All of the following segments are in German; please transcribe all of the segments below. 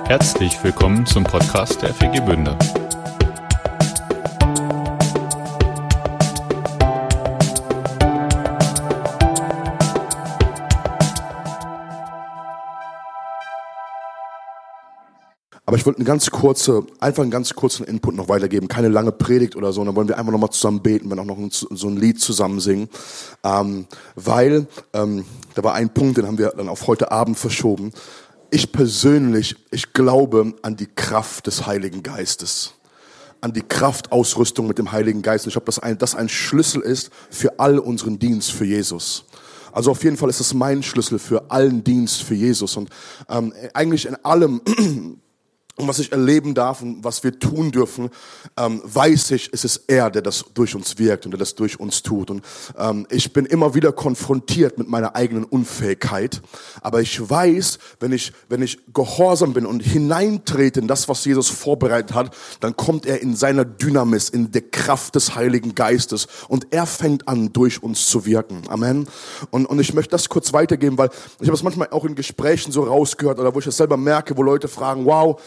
Herzlich willkommen zum Podcast der FEG Bünde. Aber ich wollte einfach einen ganz kurzen Input noch weitergeben. Keine lange Predigt oder so. Und dann wollen wir einfach nochmal zusammen beten, wenn auch noch so ein Lied zusammen singen. Weil da war ein Punkt, den haben wir dann auf heute Abend verschoben. Ich glaube an die Kraft des Heiligen Geistes. An die Kraftausrüstung mit dem Heiligen Geist. Und ich glaube, dass das ein Schlüssel ist für all unseren Dienst für Jesus. Also auf jeden Fall ist es mein Schlüssel für allen Dienst für Jesus. Und eigentlich in allem, und was ich erleben darf und was wir tun dürfen, weiß ich, es ist er, der das durch uns wirkt und der das durch uns tut. Und ich bin immer wieder konfrontiert mit meiner eigenen Unfähigkeit. Aber ich weiß, wenn ich gehorsam bin und hineintrete in das, was Jesus vorbereitet hat, dann kommt er in seiner Dynamis, in der Kraft des Heiligen Geistes. Und er fängt an, durch uns zu wirken. Amen. Und ich möchte das kurz weitergeben, weil ich habe es manchmal auch in Gesprächen so rausgehört oder wo ich das selber merke, wo Leute fragen, wow,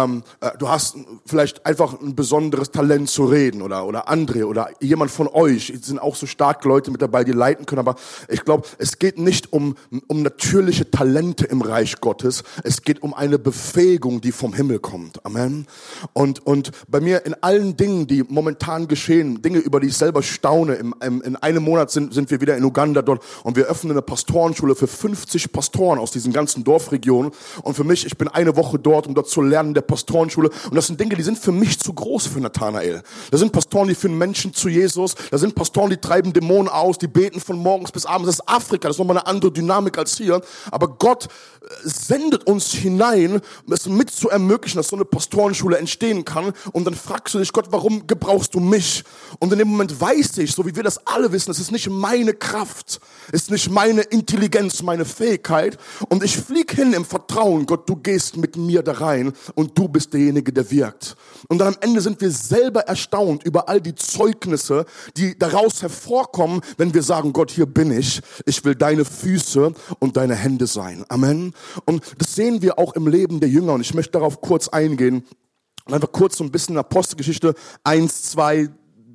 du hast vielleicht einfach ein besonderes Talent zu reden oder André oder jemand von euch. Es sind auch so starke Leute mit dabei, die leiten können. Aber ich glaube, es geht nicht um natürliche Talente im Reich Gottes. Es geht um eine Befähigung, die vom Himmel kommt. Amen. Und bei mir in allen Dingen, die momentan geschehen, Dinge, über die ich selber staune. In einem Monat sind wir wieder in Uganda dort und wir öffnen eine Pastorenschule für 50 Pastoren aus diesen ganzen Dorfregionen. Und für mich, ich bin eine Woche dort, um dort zu lernen, der Pastorenschule. Und das sind Dinge, die sind für mich zu groß für Nathanael. Da sind Pastoren, die führen Menschen zu Jesus. Da sind Pastoren, die treiben Dämonen aus, die beten von morgens bis abends. Das ist Afrika, das ist nochmal eine andere Dynamik als hier. Aber Gott sendet uns hinein, es mit zu ermöglichen, dass so eine Pastorenschule entstehen kann. Und dann fragst du dich, Gott, warum gebrauchst du mich? Und in dem Moment weiß ich, so wie wir das alle wissen, es ist nicht meine Kraft, es ist nicht meine Intelligenz, meine Fähigkeit. Und ich fliege hin im Vertrauen, Gott, du gehst mit mir da rein und du bist derjenige, der wirkt. Und dann am Ende sind wir selber erstaunt über all die Zeugnisse, die daraus hervorkommen, wenn wir sagen, Gott, hier bin ich will deine Füße und deine Hände sein. Amen. Und das sehen wir auch im Leben der Jünger und ich möchte darauf kurz eingehen und einfach kurz so ein bisschen in Apostelgeschichte 1, 2,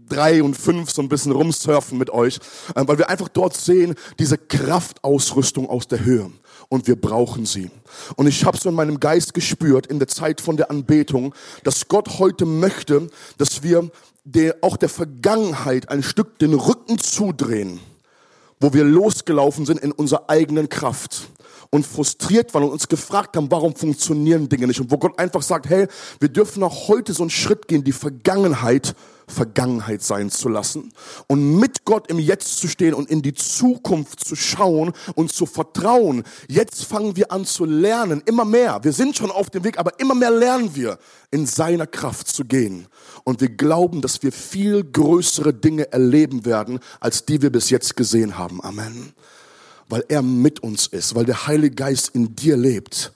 3 und 5 so ein bisschen rumsurfen mit euch, weil wir einfach dort sehen, diese Kraftausrüstung aus der Höhe. Und wir brauchen sie. Und ich habe so in meinem Geist gespürt, in der Zeit von der Anbetung, dass Gott heute möchte, dass wir auch der Vergangenheit ein Stück den Rücken zudrehen, wo wir losgelaufen sind in unserer eigenen Kraft und frustriert waren und uns gefragt haben, warum funktionieren Dinge nicht. Und wo Gott einfach sagt, hey, wir dürfen auch heute so einen Schritt gehen, die Vergangenheit sein zu lassen und mit Gott im Jetzt zu stehen und in die Zukunft zu schauen und zu vertrauen. Jetzt fangen wir an zu lernen, immer mehr. Wir sind schon auf dem Weg, aber immer mehr lernen wir, in seiner Kraft zu gehen. Und wir glauben, dass wir viel größere Dinge erleben werden, als die wir bis jetzt gesehen haben. Amen. Weil er mit uns ist, weil der Heilige Geist in dir lebt.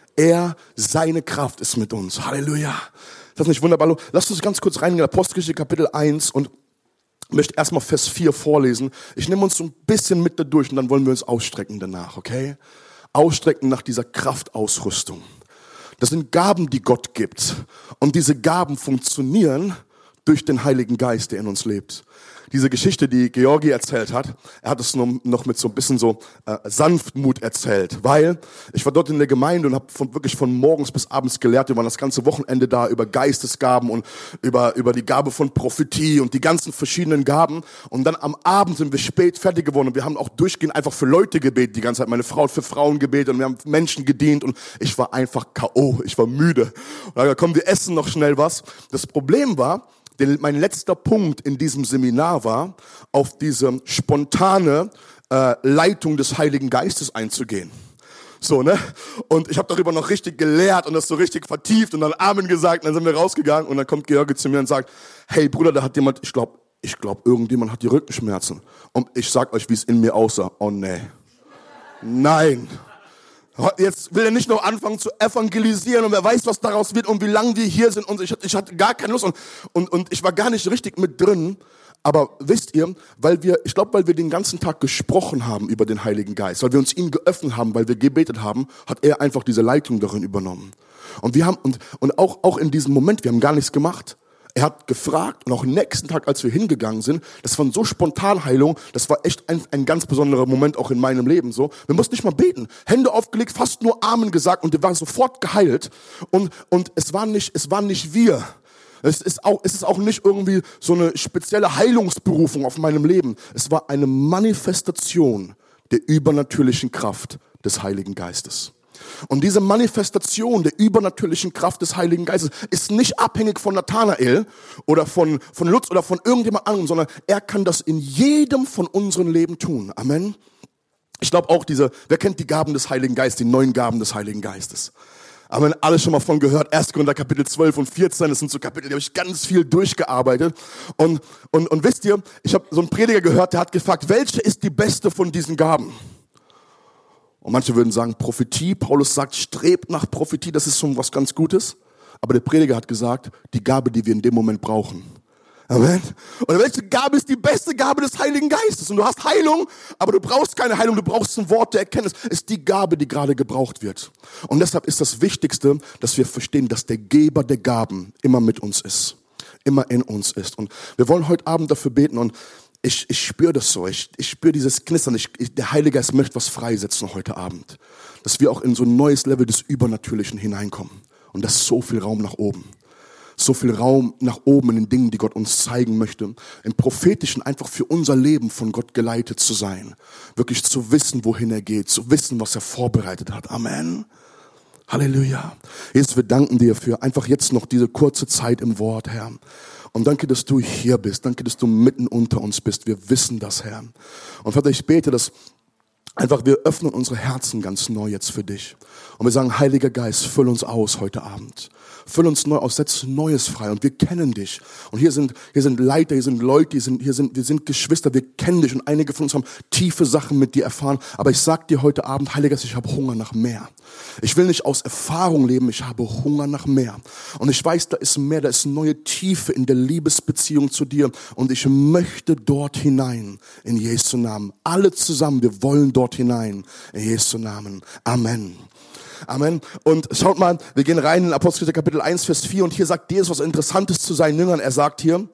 Seine Kraft ist mit uns. Halleluja. Das ist nicht wunderbar. Lasst uns ganz kurz reingehen in Apostelgeschichte Kapitel 1 und ich möchte erstmal Vers 4 vorlesen. Ich nehme uns so ein bisschen mit da durch und dann wollen wir uns ausstrecken danach, okay? Ausstrecken nach dieser Kraftausrüstung. Das sind Gaben, die Gott gibt. Und diese Gaben funktionieren durch den Heiligen Geist, der in uns lebt. Diese Geschichte, die Georgi erzählt hat, er hat es noch mit so ein bisschen so Sanftmut erzählt, weil ich war dort in der Gemeinde und habe wirklich von morgens bis abends gelehrt. Wir waren das ganze Wochenende da über Geistesgaben und über die Gabe von Prophetie und die ganzen verschiedenen Gaben. Und dann am Abend sind wir spät fertig geworden und wir haben auch durchgehend einfach für Leute gebetet die ganze Zeit. Meine Frau hat für Frauen gebetet und wir haben Menschen gedient und ich war einfach K.O., ich war müde. Und dann komm, wir essen noch schnell was. Das Problem war, mein letzter Punkt in diesem Seminar war, auf diese spontane Leitung des Heiligen Geistes einzugehen. So, ne? Und ich habe darüber noch richtig gelehrt und das so richtig vertieft und dann Amen gesagt und dann sind wir rausgegangen und dann kommt Georgi zu mir und sagt, hey Bruder, da hat jemand, ich glaube, irgendjemand hat die Rückenschmerzen. Und ich sag euch, wie es in mir aussah. Oh nee. Nein. Jetzt will er nicht noch anfangen zu evangelisieren und wer weiß, was daraus wird und wie lange wir hier sind und ich hatte gar keine Lust und ich war gar nicht richtig mit drin. Aber wisst ihr, weil wir den ganzen Tag gesprochen haben über den Heiligen Geist, weil wir uns ihm geöffnet haben, weil wir gebetet haben, hat er einfach diese Leitung darin übernommen. Und wir haben, und auch in diesem Moment, wir haben gar nichts gemacht. Er hat gefragt und auch nächsten Tag, als wir hingegangen sind, das war so Spontanheilung, das war echt ein ganz besonderer Moment auch in meinem Leben so. Wir mussten nicht mal beten, Hände aufgelegt, fast nur Amen gesagt und wir waren sofort geheilt und es war nicht wir. Es ist auch nicht irgendwie so eine spezielle Heilungsberufung auf meinem Leben. Es war eine Manifestation der übernatürlichen Kraft des Heiligen Geistes. Und diese Manifestation der übernatürlichen Kraft des Heiligen Geistes ist nicht abhängig von Nathanael oder von Lutz oder von irgendjemand anderem, sondern er kann das in jedem von unseren Leben tun. Amen. Ich glaube auch wer kennt die Gaben des Heiligen Geistes, die 9 Gaben des Heiligen Geistes? Amen, alles schon mal von gehört. 1. Korinther Kapitel 12 und 14, das sind so Kapitel, die habe ich ganz viel durchgearbeitet. Und wisst ihr, ich habe so einen Prediger gehört, der hat gefragt, welche ist die beste von diesen Gaben? Und manche würden sagen Prophetie. Paulus sagt, strebt nach Prophetie, das ist schon was ganz Gutes. Aber der Prediger hat gesagt, die Gabe, die wir in dem Moment brauchen. Amen. Und welche Gabe ist die beste Gabe des Heiligen Geistes? Und du hast Heilung, aber du brauchst keine Heilung, du brauchst ein Wort der Erkenntnis. Ist die Gabe, die gerade gebraucht wird. Und deshalb ist das Wichtigste, dass wir verstehen, dass der Geber der Gaben immer mit uns ist. Immer in uns ist. Und wir wollen heute Abend dafür beten und ich spüre das so, ich spüre dieses Knistern, der Heilige Geist möchte was freisetzen heute Abend. Dass wir auch in so ein neues Level des Übernatürlichen hineinkommen. Und das ist so viel Raum nach oben. So viel Raum nach oben in den Dingen, die Gott uns zeigen möchte. Im Prophetischen einfach für unser Leben von Gott geleitet zu sein. Wirklich zu wissen, wohin er geht, zu wissen, was er vorbereitet hat. Amen. Halleluja. Jesus, wir danken dir für einfach jetzt noch diese kurze Zeit im Wort, Herr. Und danke, dass du hier bist. Danke, dass du mitten unter uns bist. Wir wissen das, Herr. Und Vater, ich bete, dass einfach wir öffnen unsere Herzen ganz neu jetzt für dich. Und wir sagen, Heiliger Geist, füll uns aus heute Abend. Füll uns neu aus, setz Neues frei. Und wir kennen dich. Und hier sind Leiter, hier sind Leute, wir sind Geschwister, wir kennen dich. Und einige von uns haben tiefe Sachen mit dir erfahren. Aber ich sag dir heute Abend, Heiliger Geist, ich habe Hunger nach mehr. Ich will nicht aus Erfahrung leben, ich habe Hunger nach mehr. Und ich weiß, da ist mehr, da ist neue Tiefe in der Liebesbeziehung zu dir. Und ich möchte dort hinein, in Jesu Namen. Alle zusammen, wir wollen dort hinein, in Jesu Namen. Amen. Amen. Und schaut mal, wir gehen rein in Apostelgeschichte Kapitel 1, Vers 4 und hier sagt Jesus was Interessantes zu seinen Jüngern. Er sagt hier,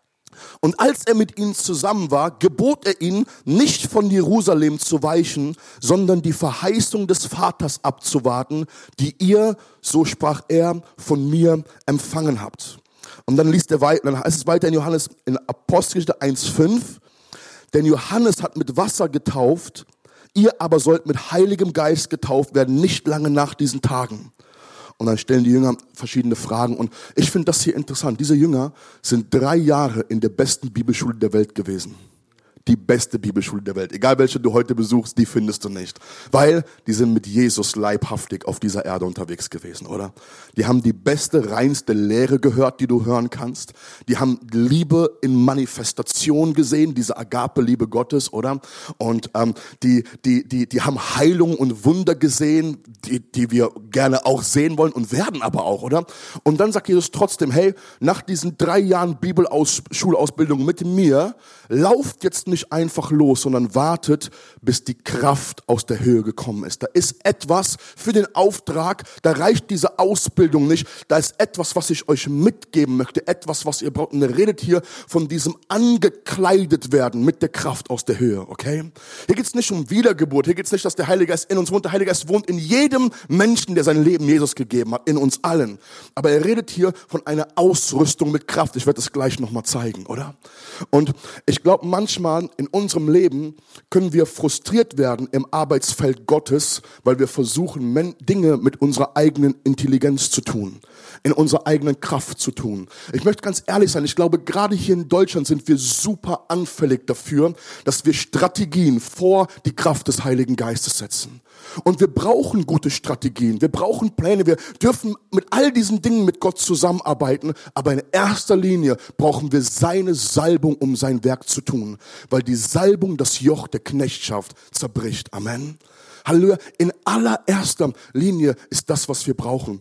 und als er mit ihnen zusammen war, gebot er ihnen, nicht von Jerusalem zu weichen, sondern die Verheißung des Vaters abzuwarten, die ihr, so sprach er, von mir empfangen habt. Und dann liest er weiter, dann heißt es weiter in Apostelgeschichte 1,5, denn Johannes hat mit Wasser getauft, ihr aber sollt mit Heiligem Geist getauft werden, nicht lange nach diesen Tagen. Und dann stellen die Jünger verschiedene Fragen. Und ich finde das hier interessant. Diese Jünger sind 3 Jahre in der besten Bibelschule der Welt gewesen. Die beste Bibelschule der Welt. Egal welche du heute besuchst, die findest du nicht. Weil die sind mit Jesus leibhaftig auf dieser Erde unterwegs gewesen, oder? Die haben die beste, reinste Lehre gehört, die du hören kannst. Die haben Liebe in Manifestation gesehen, diese Agape-Liebe Gottes, oder? Und die haben Heilung und Wunder gesehen, die wir gerne auch sehen wollen und werden aber auch, oder? Und dann sagt Jesus trotzdem, hey, nach diesen 3 Jahren Schulausbildung mit mir, lauft jetzt nicht einfach los, sondern wartet, bis die Kraft aus der Höhe gekommen ist. Da ist etwas für den Auftrag, da reicht diese Ausbildung nicht, da ist etwas, was ich euch mitgeben möchte, etwas, was ihr braucht. Und er redet hier von diesem angekleidet werden mit der Kraft aus der Höhe, okay? Hier geht's nicht um Wiedergeburt, hier geht's nicht, dass der Heilige Geist in uns wohnt. Der Heilige Geist wohnt in jedem Menschen, der sein Leben Jesus gegeben hat, in uns allen. Aber er redet hier von einer Ausrüstung mit Kraft. Ich werde das gleich nochmal zeigen, oder? Und ich glaube, manchmal in unserem Leben können wir frustriert werden im Arbeitsfeld Gottes, weil wir versuchen, Dinge mit unserer eigenen Intelligenz zu tun, in unserer eigenen Kraft zu tun. Ich möchte ganz ehrlich sein, ich glaube, gerade hier in Deutschland sind wir super anfällig dafür, dass wir Strategien vor die Kraft des Heiligen Geistes setzen. Und wir brauchen gute Strategien, wir brauchen Pläne, wir dürfen mit all diesen Dingen mit Gott zusammenarbeiten, aber in erster Linie brauchen wir seine Salbung, um sein Werk zu tun, weil die Salbung das Joch der Knechtschaft zerbricht. Amen. Halleluja. In allererster Linie ist das, was wir brauchen.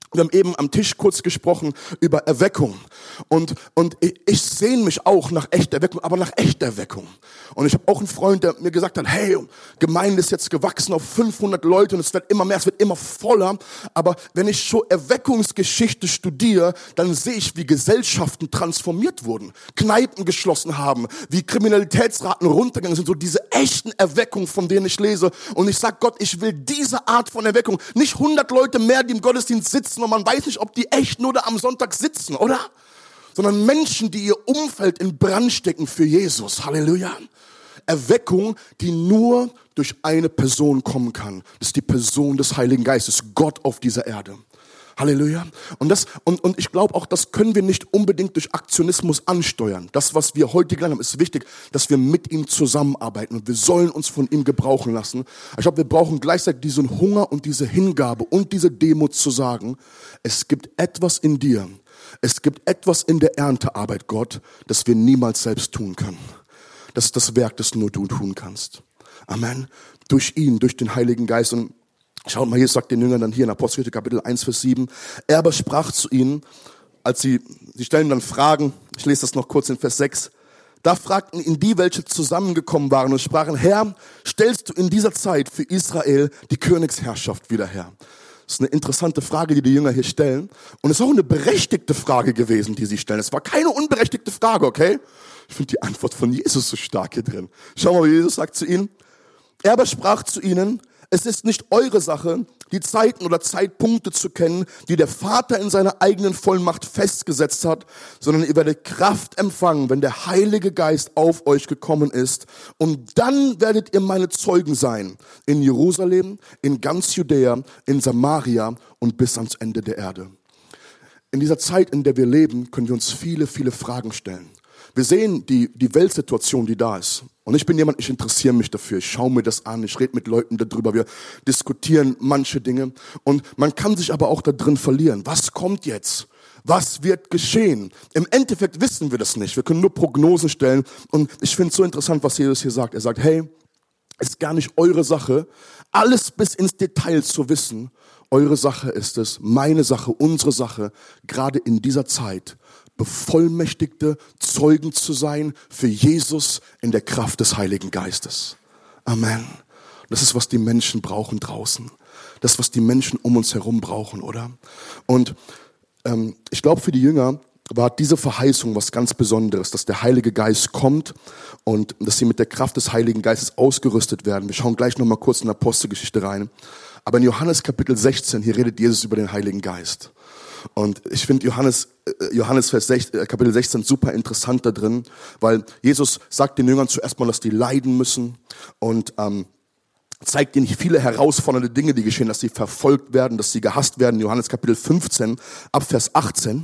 Wir haben eben am Tisch kurz gesprochen über Erweckung. Und ich sehne mich auch nach echter Erweckung, aber nach echter Erweckung. Und ich habe auch einen Freund, der mir gesagt hat, hey, Gemeinde ist jetzt gewachsen auf 500 Leute und es wird immer mehr, es wird immer voller. Aber wenn ich so Erweckungsgeschichte studiere, dann sehe ich, wie Gesellschaften transformiert wurden, Kneipen geschlossen haben, wie Kriminalitätsraten runtergegangen sind. So diese echten Erweckungen, von denen ich lese. Und ich sage Gott, ich will diese Art von Erweckung. Nicht 100 Leute mehr, die im Gottesdienst sitzen und man weiß nicht, ob die echt nur da am Sonntag sitzen, oder? Sondern Menschen, die ihr Umfeld in Brand stecken für Jesus. Halleluja. Erweckung, die nur durch eine Person kommen kann. Das ist die Person des Heiligen Geistes, Gott auf dieser Erde. Halleluja. Und ich glaube auch, das können wir nicht unbedingt durch Aktionismus ansteuern. Das, was wir heute gelernt haben, ist wichtig, dass wir mit ihm zusammenarbeiten und wir sollen uns von ihm gebrauchen lassen. Ich glaube, wir brauchen gleichzeitig diesen Hunger und diese Hingabe und diese Demut zu sagen, es gibt etwas in dir, es gibt etwas in der Erntearbeit, Gott, das wir niemals selbst tun können. Das ist das Werk, das nur du tun kannst. Amen. Durch ihn, durch den Heiligen Geist. Und schaut mal, hier sagt den Jüngern dann hier in Apostelgeschichte Kapitel 1, Vers 7. Er aber sprach zu ihnen, als sie stellen dann Fragen, ich lese das noch kurz in Vers 6. Da fragten ihn die, welche zusammengekommen waren und sprachen, Herr, stellst du in dieser Zeit für Israel die Königsherrschaft wieder her? Das ist eine interessante Frage, die die Jünger hier stellen. Und es ist auch eine berechtigte Frage gewesen, die sie stellen. Es war keine unberechtigte Frage, okay? Ich finde die Antwort von Jesus so stark hier drin. Schau mal, wie Jesus sagt zu ihnen. Er aber sprach zu ihnen, es ist nicht eure Sache, die Zeiten oder Zeitpunkte zu kennen, die der Vater in seiner eigenen Vollmacht festgesetzt hat, sondern ihr werdet Kraft empfangen, wenn der Heilige Geist auf euch gekommen ist. Und dann werdet ihr meine Zeugen sein. In Jerusalem, in ganz Judäa, in Samaria und bis ans Ende der Erde. In dieser Zeit, in der wir leben, können wir uns viele, viele Fragen stellen. Wir sehen die Weltsituation, die da ist. Und ich bin jemand, ich interessiere mich dafür. Ich schaue mir das an, ich rede mit Leuten darüber. Wir diskutieren manche Dinge. Und man kann sich aber auch da drin verlieren. Was kommt jetzt? Was wird geschehen? Im Endeffekt wissen wir das nicht. Wir können nur Prognosen stellen. Und ich finde es so interessant, was Jesus hier sagt. Er sagt, hey, es ist gar nicht eure Sache, alles bis ins Detail zu wissen. Eure Sache ist es, meine Sache, unsere Sache, gerade in dieser Zeit, bevollmächtigte Zeugen zu sein für Jesus in der Kraft des Heiligen Geistes. Amen. Das ist, was die Menschen brauchen draußen. Das ist, was die Menschen um uns herum brauchen, oder? Und ich glaube, für die Jünger war diese Verheißung was ganz Besonderes, dass der Heilige Geist kommt und dass sie mit der Kraft des Heiligen Geistes ausgerüstet werden. Wir schauen gleich nochmal kurz in Apostelgeschichte rein. Aber in Johannes Kapitel 16, hier redet Jesus über den Heiligen Geist. Und ich finde Johannes Kapitel 16 super interessant da drin, weil Jesus sagt den Jüngern zuerst mal, dass die leiden müssen und zeigt ihnen viele herausfordernde Dinge, die geschehen, dass sie verfolgt werden, dass sie gehasst werden. Johannes Kapitel 15 ab Vers 18.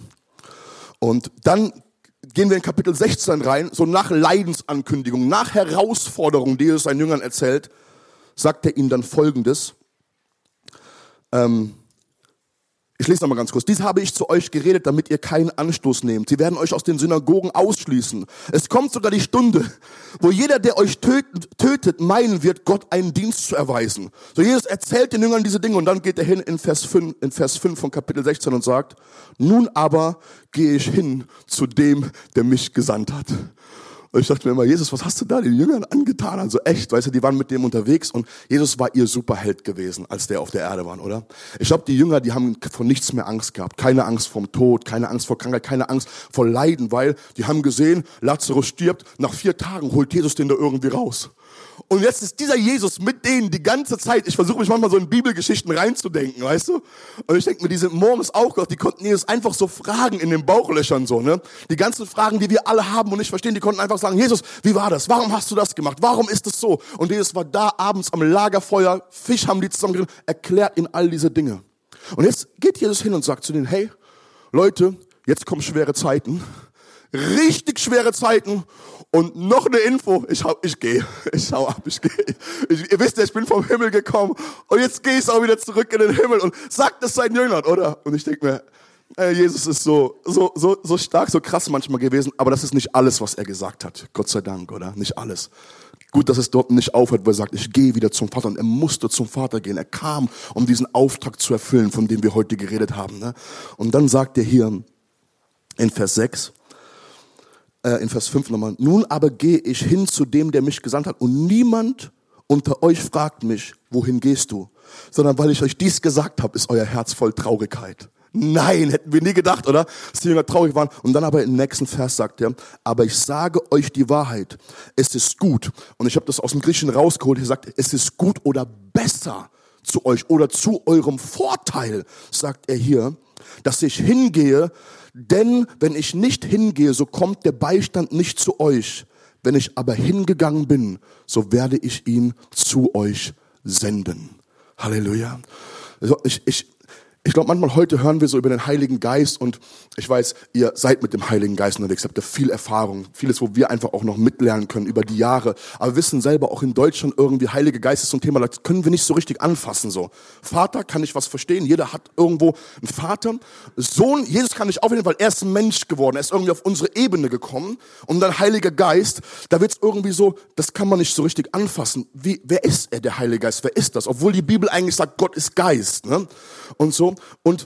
Und dann gehen wir in Kapitel 16 rein, so nach Leidensankündigung, nach Herausforderung, die Jesus seinen Jüngern erzählt, sagt er ihnen dann Folgendes. Ich lese nochmal ganz kurz. Dies habe ich zu euch geredet, damit ihr keinen Anstoß nehmt. Sie werden euch aus den Synagogen ausschließen. Es kommt sogar die Stunde, wo jeder, der euch tötet, meinen wird, Gott einen Dienst zu erweisen. So Jesus erzählt den Jüngern diese Dinge und dann geht er hin in Vers 5 von Kapitel 16 und sagt, nun aber gehe ich hin zu dem, der mich gesandt hat. Und ich dachte mir immer, Jesus, was hast du da den Jüngern angetan? Also echt, weißt du, die waren mit dem unterwegs und Jesus war ihr Superheld gewesen, als der auf der Erde war, oder? Ich glaube, die Jünger, die haben vor nichts mehr Angst gehabt. Keine Angst vorm Tod, keine Angst vor Krankheit, keine Angst vor Leiden, weil die haben gesehen, Lazarus stirbt, nach 4 Tagen holt Jesus den da irgendwie raus. Und jetzt ist dieser Jesus mit denen die ganze Zeit, ich versuche mich manchmal so in Bibelgeschichten reinzudenken, weißt du? Und ich denke mir, die sind morgens auch Gott, die konnten Jesus einfach so fragen in den Bauchlöchern so, ne? Die ganzen Fragen, die wir alle haben und nicht verstehen, die konnten einfach sagen, Jesus, wie war das? Warum hast du das gemacht? Warum ist es so? Und Jesus war da abends am Lagerfeuer, Fisch haben die zusammengegriffen, erklärt ihnen all diese Dinge. Und jetzt geht Jesus hin und sagt zu denen, hey, Leute, jetzt kommen schwere Zeiten. Richtig schwere Zeiten und noch eine Info, ich gehe, ich hau ab, ich gehe. Ihr wisst ja, ich bin vom Himmel gekommen und jetzt gehe ich auch wieder zurück in den Himmel und sagt es seinen Jüngern, oder? Und ich denke mir, Jesus ist so stark, so krass manchmal gewesen, aber das ist nicht alles, was er gesagt hat, Gott sei Dank, oder? Nicht alles. Gut, dass es dort nicht aufhört, wo er sagt, ich gehe wieder zum Vater. Und er musste zum Vater gehen. Er kam, um diesen Auftrag zu erfüllen, von dem wir heute geredet haben. Ne? Und dann sagt er hier in Vers 5 nochmal, nun aber gehe ich hin zu dem, der mich gesandt hat. Und niemand unter euch fragt mich, wohin gehst du? Sondern weil ich euch dies gesagt habe, ist euer Herz voll Traurigkeit. Nein, hätten wir nie gedacht, oder? Dass die Jünger traurig waren. Und dann aber im nächsten Vers sagt er, aber ich sage euch die Wahrheit, es ist gut. Und ich habe das aus dem Griechischen rausgeholt, er sagt, es ist gut oder besser zu euch oder zu eurem Vorteil, sagt er hier, dass ich hingehe, denn wenn ich nicht hingehe, so kommt der Beistand nicht zu euch. Wenn ich aber hingegangen bin, so werde ich ihn zu euch senden. Halleluja. Also ich glaube, manchmal heute hören wir so über den Heiligen Geist und ich weiß, ihr seid mit dem Heiligen Geist unterwegs, habt ihr viel Erfahrung, vieles, wo wir einfach auch noch mitlernen können über die Jahre. Aber wir wissen selber, auch in Deutschland irgendwie, Heiliger Geist ist so ein Thema, das können wir nicht so richtig anfassen. So Vater, kann ich was verstehen, jeder hat irgendwo einen Vater. Sohn, Jesus kann ich auch verstehen, weil er ist ein Mensch geworden, er ist irgendwie auf unsere Ebene gekommen. Und dann Heiliger Geist, da wird es irgendwie so, das kann man nicht so richtig anfassen. Wer ist er, der Heilige Geist, wer ist das? Obwohl die Bibel eigentlich sagt, Gott ist Geist, ne? Und so. Und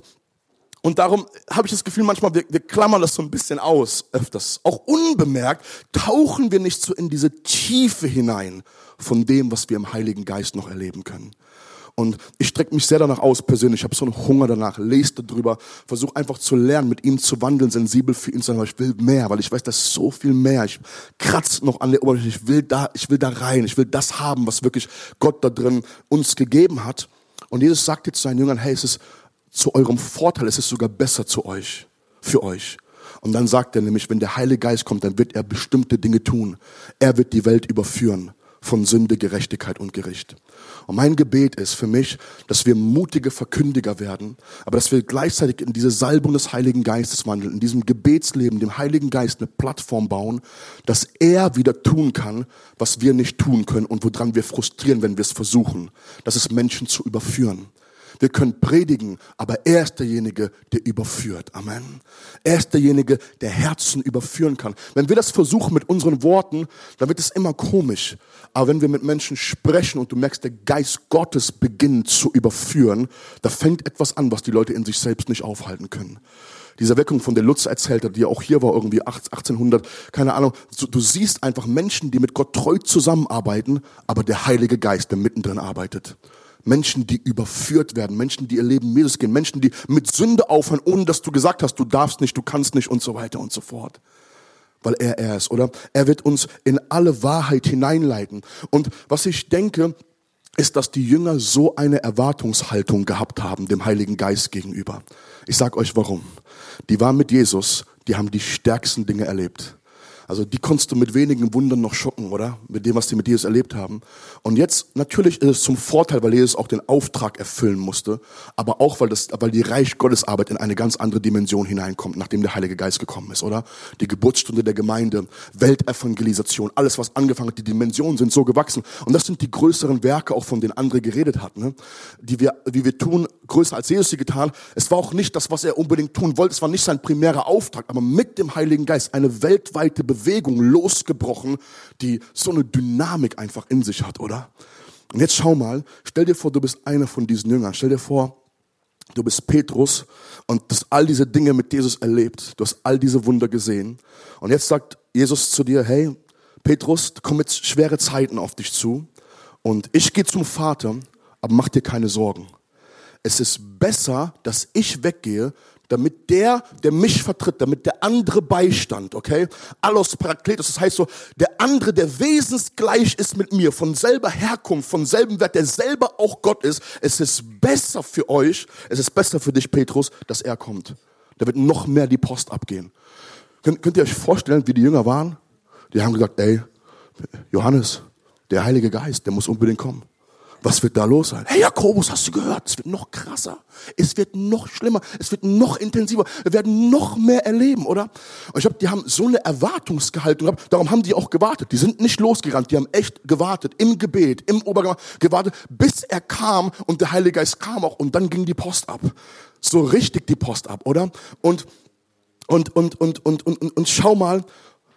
darum habe ich das Gefühl, manchmal, wir klammern das so ein bisschen aus, öfters. Auch unbemerkt tauchen wir nicht so in diese Tiefe hinein von dem, was wir im Heiligen Geist noch erleben können. Und ich strecke mich sehr danach aus persönlich, ich habe so einen Hunger danach, lese darüber, versuche einfach zu lernen, mit ihm zu wandeln, sensibel für ihn zu sein, weil ich will mehr, weil ich weiß, da ist so viel mehr. Ich kratze noch an der Oberfläche, ich will da rein, ich will das haben, was wirklich Gott da drin uns gegeben hat. Und Jesus sagt jetzt zu seinen Jüngern, hey, es ist zu eurem Vorteil, es ist sogar besser zu euch, für euch. Und dann sagt er nämlich, wenn der Heilige Geist kommt, dann wird er bestimmte Dinge tun. Er wird die Welt überführen von Sünde, Gerechtigkeit und Gericht. Und mein Gebet ist für mich, dass wir mutige Verkündiger werden, aber dass wir gleichzeitig in diese Salbung des Heiligen Geistes wandeln, in diesem Gebetsleben, dem Heiligen Geist eine Plattform bauen, dass er wieder tun kann, was wir nicht tun können und woran wir frustrieren, wenn wir es versuchen. Das ist Menschen zu überführen. Wir können predigen, aber er ist derjenige, der überführt. Amen. Er ist derjenige, der Herzen überführen kann. Wenn wir das versuchen mit unseren Worten, dann wird es immer komisch. Aber wenn wir mit Menschen sprechen und du merkst, der Geist Gottes beginnt zu überführen, da fängt etwas an, was die Leute in sich selbst nicht aufhalten können. Diese Weckung, von der Lutz erzählt hat, die auch hier war, irgendwie 1800, keine Ahnung. Du siehst einfach Menschen, die mit Gott treu zusammenarbeiten, aber der Heilige Geist, der mittendrin arbeitet. Menschen, die überführt werden, Menschen, die ihr Leben mit Jesus gehen, Menschen, die mit Sünde aufhören, ohne dass du gesagt hast, du darfst nicht, du kannst nicht und so weiter und so fort. Weil er ist, oder? Er wird uns in alle Wahrheit hineinleiten. Und was ich denke, ist, dass die Jünger so eine Erwartungshaltung gehabt haben, dem Heiligen Geist gegenüber. Ich sag euch warum. Die waren mit Jesus, die haben die stärksten Dinge erlebt. Also die konntest du mit wenigen Wundern noch schocken, oder? Mit dem, was die mit Jesus erlebt haben. Und jetzt, natürlich ist es zum Vorteil, weil Jesus auch den Auftrag erfüllen musste, aber auch, weil die Reich Gottes Arbeit in eine ganz andere Dimension hineinkommt, nachdem der Heilige Geist gekommen ist, oder? Die Geburtsstunde der Gemeinde, Weltevangelisation, alles, was angefangen hat, die Dimensionen sind so gewachsen. Und das sind die größeren Werke, auch von denen André geredet hat, ne? Wie wir tun, größer als Jesus sie getan. Es war auch nicht das, was er unbedingt tun wollte. Es war nicht sein primärer Auftrag, aber mit dem Heiligen Geist eine weltweite Bewegung losgebrochen, die so eine Dynamik einfach in sich hat, oder? Und jetzt schau mal, stell dir vor, du bist einer von diesen Jüngern. Stell dir vor, du bist Petrus und du hast all diese Dinge mit Jesus erlebt. Du hast all diese Wunder gesehen. Und jetzt sagt Jesus zu dir, hey, Petrus, da kommen jetzt schwere Zeiten auf dich zu. Und ich gehe zum Vater, aber mach dir keine Sorgen. Es ist besser, dass ich weggehe, damit der mich vertritt, damit der andere Beistand, okay? Allos Parakletos, das heißt so, der andere, der wesensgleich ist mit mir, von selber Herkunft, von selben Wert, der selber auch Gott ist. Es ist besser für euch, es ist besser für dich, Petrus, dass er kommt. Da wird noch mehr die Post abgehen. Könnt ihr euch vorstellen, wie die Jünger waren? Die haben gesagt, ey, Johannes, der Heilige Geist, der muss unbedingt kommen. Was wird da los sein? Hey Jakobus, hast du gehört? Es wird noch krasser. Es wird noch schlimmer. Es wird noch intensiver. Wir werden noch mehr erleben, oder? Und ich glaube, die haben so eine Erwartungsgehaltung gehabt. Darum haben die auch gewartet. Die sind nicht losgerannt. Die haben echt gewartet. Im Gebet, im Obergemach gewartet, bis er kam und der Heilige Geist kam auch. Und dann ging die Post ab. So richtig die Post ab, oder? Und schau mal,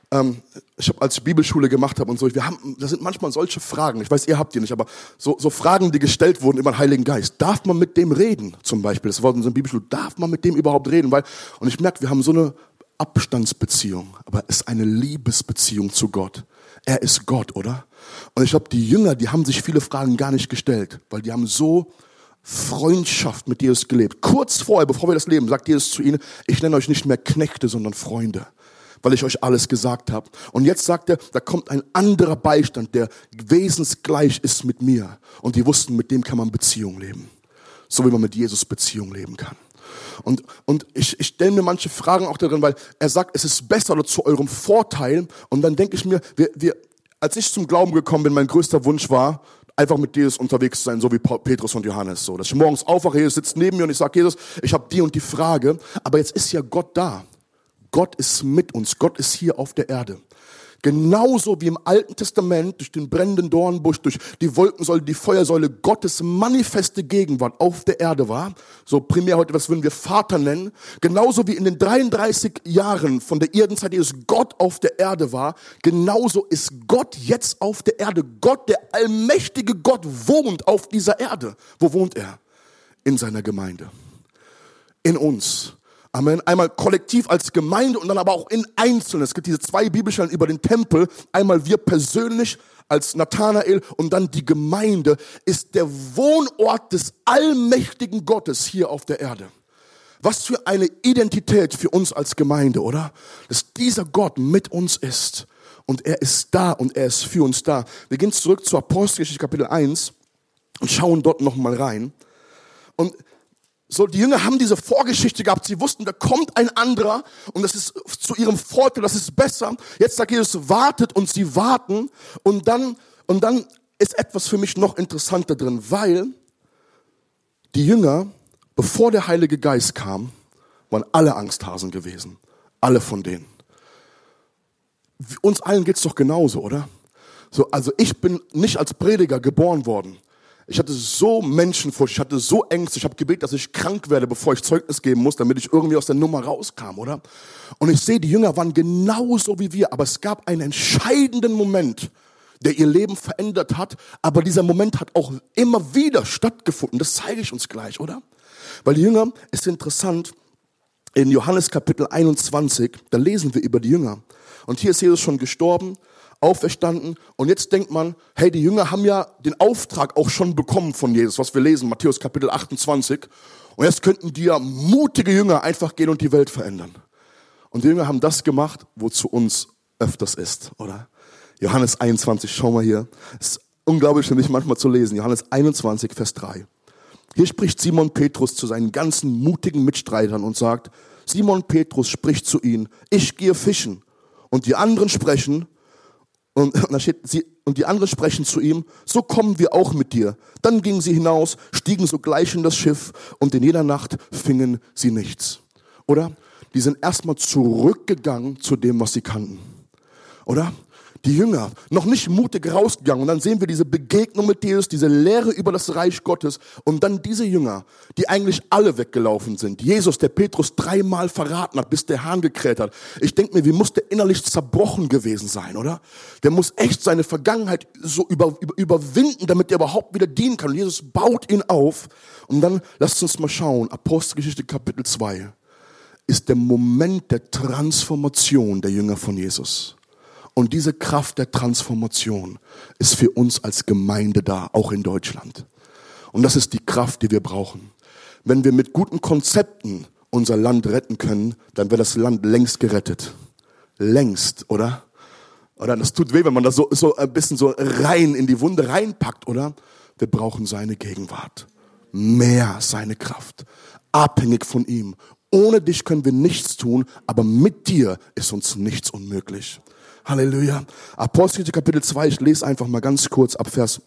ich habe, als ich Bibelschule gemacht habe und so, das sind manchmal solche Fragen, ich weiß, ihr habt die nicht, aber so Fragen, die gestellt wurden über den Heiligen Geist. Darf man mit dem reden, zum Beispiel? Das war in unserer Bibelschule. Darf man mit dem überhaupt reden? Und ich merke, wir haben so eine Abstandsbeziehung, aber es ist eine Liebesbeziehung zu Gott. Er ist Gott, oder? Und ich glaube, die Jünger, die haben sich viele Fragen gar nicht gestellt, weil die haben so Freundschaft mit Jesus gelebt. Kurz vorher, bevor wir das leben, sagt Jesus zu ihnen, ich nenne euch nicht mehr Knechte, sondern Freunde, weil ich euch alles gesagt habe. Und jetzt sagt er, da kommt ein anderer Beistand, der wesensgleich ist mit mir. Und die wussten, mit dem kann man Beziehung leben. So wie man mit Jesus Beziehung leben kann. Und ich stelle mir manche Fragen auch darin, weil er sagt, es ist besser oder zu eurem Vorteil. Und dann denke ich mir, als ich zum Glauben gekommen bin, mein größter Wunsch war, einfach mit Jesus unterwegs zu sein, so wie Petrus und Johannes. So, dass ich morgens aufwache, Jesus sitzt neben mir und ich sage, Jesus, ich habe die und die Frage. Aber jetzt ist ja Gott da. Gott ist mit uns. Gott ist hier auf der Erde. Genauso wie im Alten Testament durch den brennenden Dornbusch, durch die Wolkensäule, die Feuersäule Gottes manifeste Gegenwart auf der Erde war. So primär heute, was würden wir Vater nennen. Genauso wie in den 33 Jahren von der Erdenzeit, Jesus Gott auf der Erde war. Genauso ist Gott jetzt auf der Erde. Gott, der allmächtige Gott, wohnt auf dieser Erde. Wo wohnt er? In seiner Gemeinde. In uns. Amen. Einmal kollektiv als Gemeinde und dann aber auch in Einzelnen. Es gibt diese 2 Bibelstellen über den Tempel. Einmal wir persönlich als Nathanael und dann die Gemeinde ist der Wohnort des allmächtigen Gottes hier auf der Erde. Was für eine Identität für uns als Gemeinde, oder? Dass dieser Gott mit uns ist und er ist da und er ist für uns da. Wir gehen zurück zu Apostelgeschichte Kapitel 1 und schauen dort nochmal rein. Und so, die Jünger haben diese Vorgeschichte gehabt. Sie wussten, da kommt ein anderer und das ist zu ihrem Vorteil, das ist besser. Jetzt sagt Jesus, wartet und sie warten und dann ist etwas für mich noch interessanter drin, weil die Jünger, bevor der Heilige Geist kam, waren alle Angsthasen gewesen. Alle von denen. Uns allen geht's doch genauso, oder? So, also ich bin nicht als Prediger geboren worden. Ich hatte so Menschenfurcht, ich hatte so Ängste, ich habe gebetet, dass ich krank werde, bevor ich Zeugnis geben muss, damit ich irgendwie aus der Nummer rauskam, oder? Und ich sehe, die Jünger waren genauso wie wir, aber es gab einen entscheidenden Moment, der ihr Leben verändert hat, aber dieser Moment hat auch immer wieder stattgefunden, das zeige ich uns gleich, oder? Weil die Jünger, ist interessant, in Johannes Kapitel 21, da lesen wir über die Jünger. Und hier ist Jesus schon gestorben, auferstanden und jetzt denkt man, hey, die Jünger haben ja den Auftrag auch schon bekommen von Jesus, was wir lesen, Matthäus Kapitel 28 und jetzt könnten die ja mutige Jünger einfach gehen und die Welt verändern. Und die Jünger haben das gemacht, wozu uns öfters ist, oder? Johannes 21, schau mal hier, es ist unglaublich für mich manchmal zu lesen, Johannes 21, Vers 3. Hier spricht Simon Petrus zu seinen ganzen mutigen Mitstreitern und sagt, Simon Petrus spricht zu ihnen, ich gehe fischen und die anderen sprechen, und die anderen sprechen zu ihm, so kommen wir auch mit dir. Dann gingen sie hinaus, stiegen sogleich in das Schiff und in jeder Nacht fingen sie nichts. Oder? Die sind erstmal zurückgegangen zu dem, was sie kannten. Oder? Die Jünger, noch nicht mutig rausgegangen. Und dann sehen wir diese Begegnung mit Jesus, diese Lehre über das Reich Gottes. Und dann diese Jünger, die eigentlich alle weggelaufen sind. Jesus, der Petrus 3-mal verraten hat, bis der Hahn gekräht hat. Ich denke mir, wie muss der innerlich zerbrochen gewesen sein, oder? Der muss echt seine Vergangenheit so überwinden, damit er überhaupt wieder dienen kann. Und Jesus baut ihn auf. Und dann, lasst uns mal schauen, Apostelgeschichte Kapitel 2 ist der Moment der Transformation der Jünger von Jesus. Und diese Kraft der Transformation ist für uns als Gemeinde da, auch in Deutschland. Und das ist die Kraft, die wir brauchen. Wenn wir mit guten Konzepten unser Land retten können, dann wäre das Land längst gerettet. Längst, oder? Oder das tut weh, wenn man das so ein bisschen so rein in die Wunde reinpackt, oder? Wir brauchen seine Gegenwart. Mehr seine Kraft. Abhängig von ihm. Ohne dich können wir nichts tun, aber mit dir ist uns nichts unmöglich. Halleluja. Apostelgeschichte Kapitel 2, ich lese einfach mal ganz kurz ab Vers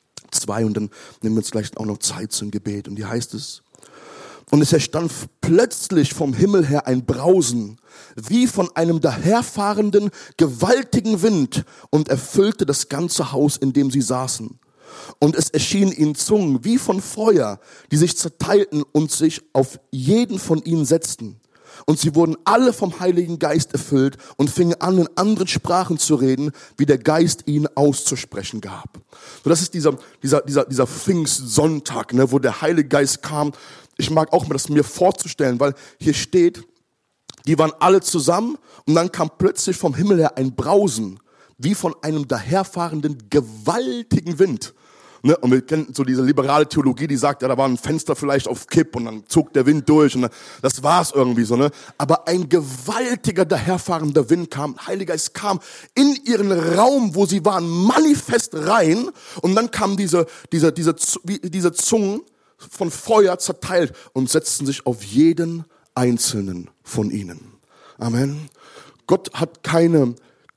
2 und dann nehmen wir uns gleich auch noch Zeit zum Gebet. Und hier heißt es, und es erstand plötzlich vom Himmel her ein Brausen, wie von einem daherfahrenden, gewaltigen Wind und erfüllte das ganze Haus, in dem sie saßen. Und es erschienen ihnen Zungen wie von Feuer, die sich zerteilten und sich auf jeden von ihnen setzten. Und sie wurden alle vom Heiligen Geist erfüllt und fingen an, in anderen Sprachen zu reden, wie der Geist ihnen auszusprechen gab. So, das ist dieser Pfingstsonntag, ne, wo der Heilige Geist kam. Ich mag auch mal das mir vorzustellen, weil hier steht, die waren alle zusammen und dann kam plötzlich vom Himmel her ein Brausen, wie von einem daherfahrenden gewaltigen Wind. Ne? Und wir kennen so diese liberale Theologie, die sagt, ja, da war ein Fenster vielleicht auf Kipp und dann zog der Wind durch und das war's irgendwie so. Ne? Aber ein gewaltiger daherfahrender Wind kam, Heiliger Geist kam in ihren Raum, wo sie waren, manifest rein und dann kamen diese Zungen von Feuer zerteilt und setzten sich auf jeden einzelnen von ihnen. Amen. Gott hat keine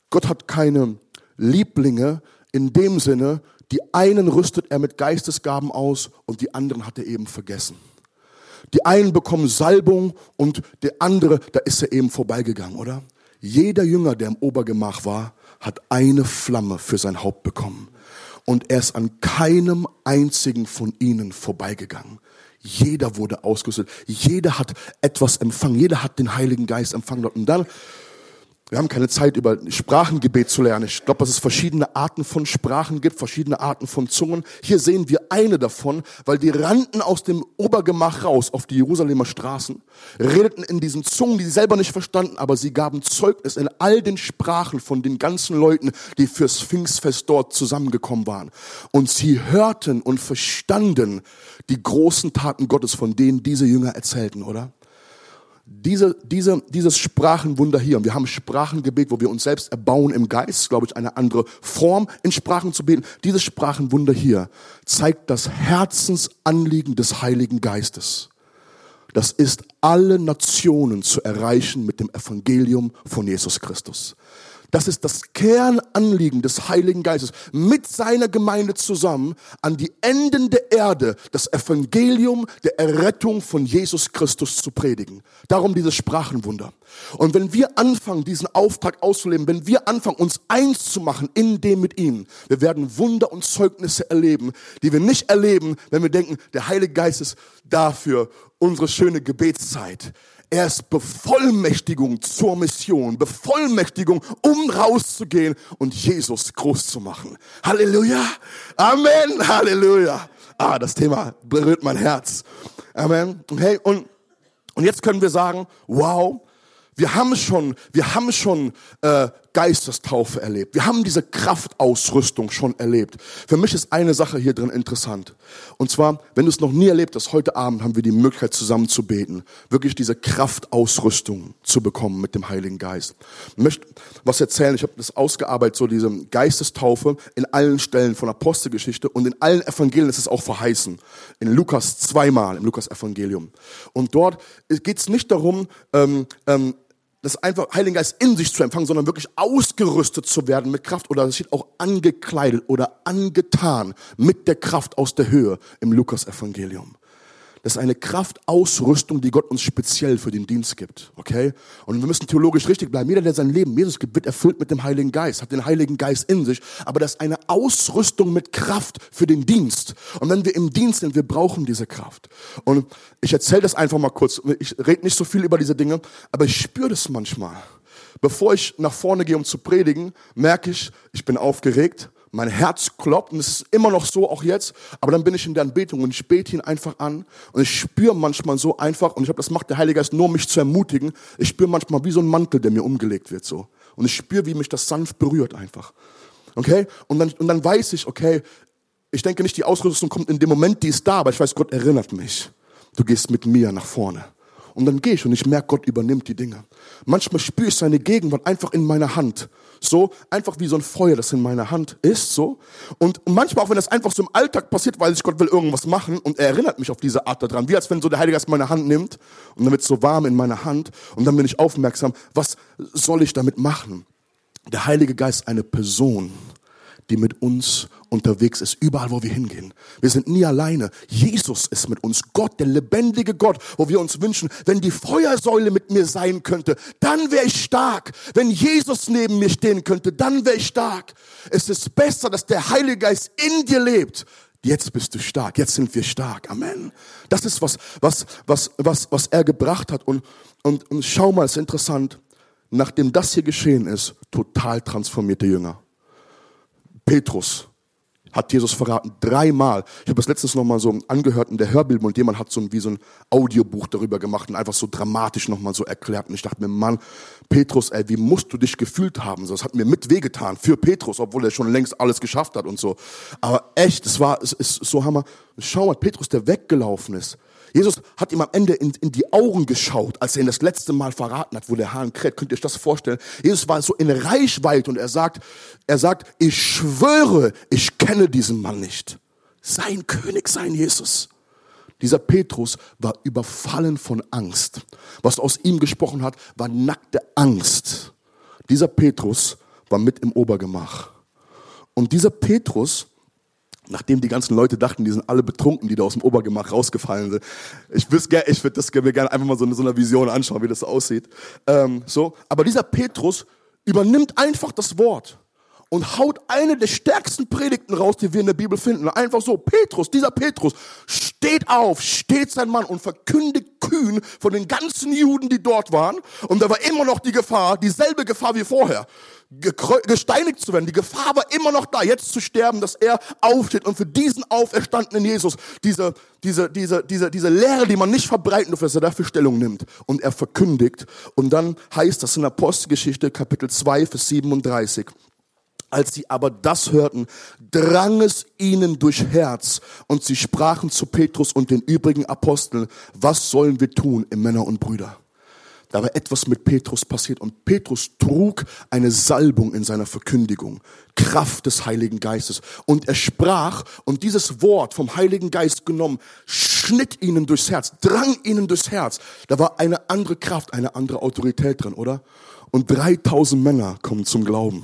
Lieblinge in dem Sinne, die einen rüstet er mit Geistesgaben aus und die anderen hat er eben vergessen. Die einen bekommen Salbung und der andere, da ist er eben vorbeigegangen, oder? Jeder Jünger, der im Obergemach war, hat eine Flamme für sein Haupt bekommen. Und er ist an keinem einzigen von ihnen vorbeigegangen. Jeder wurde ausgerüstet. Jeder hat etwas empfangen. Jeder hat den Heiligen Geist empfangen. Und dann, wir haben keine Zeit, über Sprachengebet zu lernen. Ich glaube, dass es verschiedene Arten von Sprachen gibt, verschiedene Arten von Zungen. Hier sehen wir eine davon, weil die rannten aus dem Obergemach raus auf die Jerusalemer Straßen, redeten in diesen Zungen, die sie selber nicht verstanden, aber sie gaben Zeugnis in all den Sprachen von den ganzen Leuten, die fürs Pfingstfest dort zusammengekommen waren. Und sie hörten und verstanden die großen Taten Gottes, von denen diese Jünger erzählten, oder? Dieses Sprachenwunder hier, und wir haben Sprachengebet, wo wir uns selbst erbauen im Geist, glaube ich, eine andere Form in Sprachen zu beten. Dieses Sprachenwunder hier zeigt das Herzensanliegen des Heiligen Geistes. Das ist, alle Nationen zu erreichen mit dem Evangelium von Jesus Christus. Das ist das Kernanliegen des Heiligen Geistes, mit seiner Gemeinde zusammen an die Enden der Erde das Evangelium der Errettung von Jesus Christus zu predigen. Darum dieses Sprachenwunder. Und wenn wir anfangen, diesen Auftrag auszuleben, wenn wir anfangen, uns eins zu machen in dem mit ihm, wir werden Wunder und Zeugnisse erleben, die wir nicht erleben, wenn wir denken, der Heilige Geist ist dafür unsere schöne Gebetszeit. Er ist Bevollmächtigung zur Mission, Bevollmächtigung, um rauszugehen und Jesus groß zu machen. Halleluja, Amen, Halleluja. Das Thema berührt mein Herz. Amen. Hey, und jetzt können wir sagen, wow, wir haben schon Geistestaufe erlebt. Wir haben diese Kraftausrüstung schon erlebt. Für mich ist eine Sache hier drin interessant. Und zwar, wenn du es noch nie erlebt hast, heute Abend haben wir die Möglichkeit zusammen zu beten, wirklich diese Kraftausrüstung zu bekommen mit dem Heiligen Geist. Ich möchte was erzählen, ich habe das ausgearbeitet, so diese Geistestaufe in allen Stellen von Apostelgeschichte und in allen Evangelien ist es auch verheißen. In Lukas zweimal, im Lukas-Evangelium. Und dort geht es nicht darum, das einfach Heiligen Geist in sich zu empfangen, sondern wirklich ausgerüstet zu werden mit Kraft, oder es steht auch angekleidet oder angetan mit der Kraft aus der Höhe im Lukas-Evangelium. Das ist eine Kraftausrüstung, die Gott uns speziell für den Dienst gibt, okay? Und wir müssen theologisch richtig bleiben. Jeder, der sein Leben Jesus gibt, wird erfüllt mit dem Heiligen Geist, hat den Heiligen Geist in sich, aber das ist eine Ausrüstung mit Kraft für den Dienst. Und wenn wir im Dienst sind, wir brauchen diese Kraft. Und ich erzähle das einfach mal kurz. Ich rede nicht so viel über diese Dinge, aber ich spüre das manchmal. Bevor ich nach vorne gehe, um zu predigen, merke ich, ich bin aufgeregt. Mein Herz klopft und es ist immer noch so, auch jetzt. Aber dann bin ich in der Anbetung und ich bete ihn einfach an. Und ich spüre manchmal so einfach, und ich glaube, das macht der Heilige Geist nur, um mich zu ermutigen. Ich spüre manchmal wie so ein Mantel, der mir umgelegt wird, so. Und ich spüre, wie mich das sanft berührt einfach. Okay? Und dann weiß ich, okay, ich denke nicht, die Ausrüstung kommt in dem Moment, die ist da, aber ich weiß, Gott erinnert mich. Du gehst mit mir nach vorne. Und dann gehe ich und ich merke, Gott übernimmt die Dinge. Manchmal spüre ich seine Gegenwart einfach in meiner Hand. So, einfach wie so ein Feuer, das in meiner Hand ist, so. Und manchmal auch, wenn das einfach so im Alltag passiert, weiß ich, Gott will irgendwas machen und er erinnert mich auf diese Art daran. Wie als wenn so der Heilige Geist meine Hand nimmt und dann wird es so warm in meiner Hand und dann bin ich aufmerksam, was soll ich damit machen? Der Heilige Geist ist eine Person, die mit uns unterwegs ist, überall, wo wir hingehen. Wir sind nie alleine. Jesus ist mit uns. Gott, der lebendige Gott, wo wir uns wünschen, wenn die Feuersäule mit mir sein könnte, dann wäre ich stark. Wenn Jesus neben mir stehen könnte, dann wäre ich stark. Es ist besser, dass der Heilige Geist in dir lebt. Jetzt bist du stark, jetzt sind wir stark. Amen. Das ist was er gebracht hat. Und schau mal, es ist interessant, nachdem das hier geschehen ist, total transformierte Jünger. Petrus hat Jesus verraten, 3-mal. Ich habe das letztens nochmal so angehört in der Hörbibel und jemand hat so ein Audiobuch darüber gemacht und einfach so dramatisch nochmal so erklärt. Und ich dachte mir, Mann, Petrus, wie musst du dich gefühlt haben? Das hat mir mit wehgetan für Petrus, obwohl er schon längst alles geschafft hat und so. Aber echt, es ist so Hammer. Schau mal, Petrus, der weggelaufen ist. Jesus hat ihm am Ende in die Augen geschaut, als er ihn das letzte Mal verraten hat, wo der Hahn kräht. Könnt ihr euch das vorstellen? Jesus war so in Reichweite und er sagt, ich schwöre, ich kenne diesen Mann nicht. Sein König, sein Jesus. Dieser Petrus war überfallen von Angst. Was aus ihm gesprochen hat, war nackte Angst. Dieser Petrus war mit im Obergemach. Und dieser Petrus, nachdem die ganzen Leute dachten, die sind alle betrunken, die da aus dem Obergemach rausgefallen sind. Ich würde mir gerne einfach mal so eine Vision anschauen, wie das aussieht. Aber dieser Petrus übernimmt einfach das Wort und haut eine der stärksten Predigten raus, die wir in der Bibel finden. Einfach so, dieser Petrus steht auf, steht sein Mann und verkündigt kühn von den ganzen Juden, die dort waren. Und da war immer noch die Gefahr, dieselbe Gefahr wie vorher. Gesteinigt zu werden. Die Gefahr war immer noch da, jetzt zu sterben, dass er aufsteht und für diesen auferstandenen Jesus diese Lehre, die man nicht verbreiten durfte, dass er dafür Stellung nimmt und er verkündigt. Und dann heißt das in Apostelgeschichte Kapitel 2, Vers 37. Als sie aber das hörten, drang es ihnen durch Herz und sie sprachen zu Petrus und den übrigen Aposteln, was sollen wir tun, ihr Männer und Brüder? Da war etwas mit Petrus passiert und Petrus trug eine Salbung in seiner Verkündigung, Kraft des Heiligen Geistes. Und er sprach und dieses Wort vom Heiligen Geist genommen, schnitt ihnen durchs Herz, drang ihnen durchs Herz. Da war eine andere Kraft, eine andere Autorität drin, oder? Und 3000 Männer kommen zum Glauben.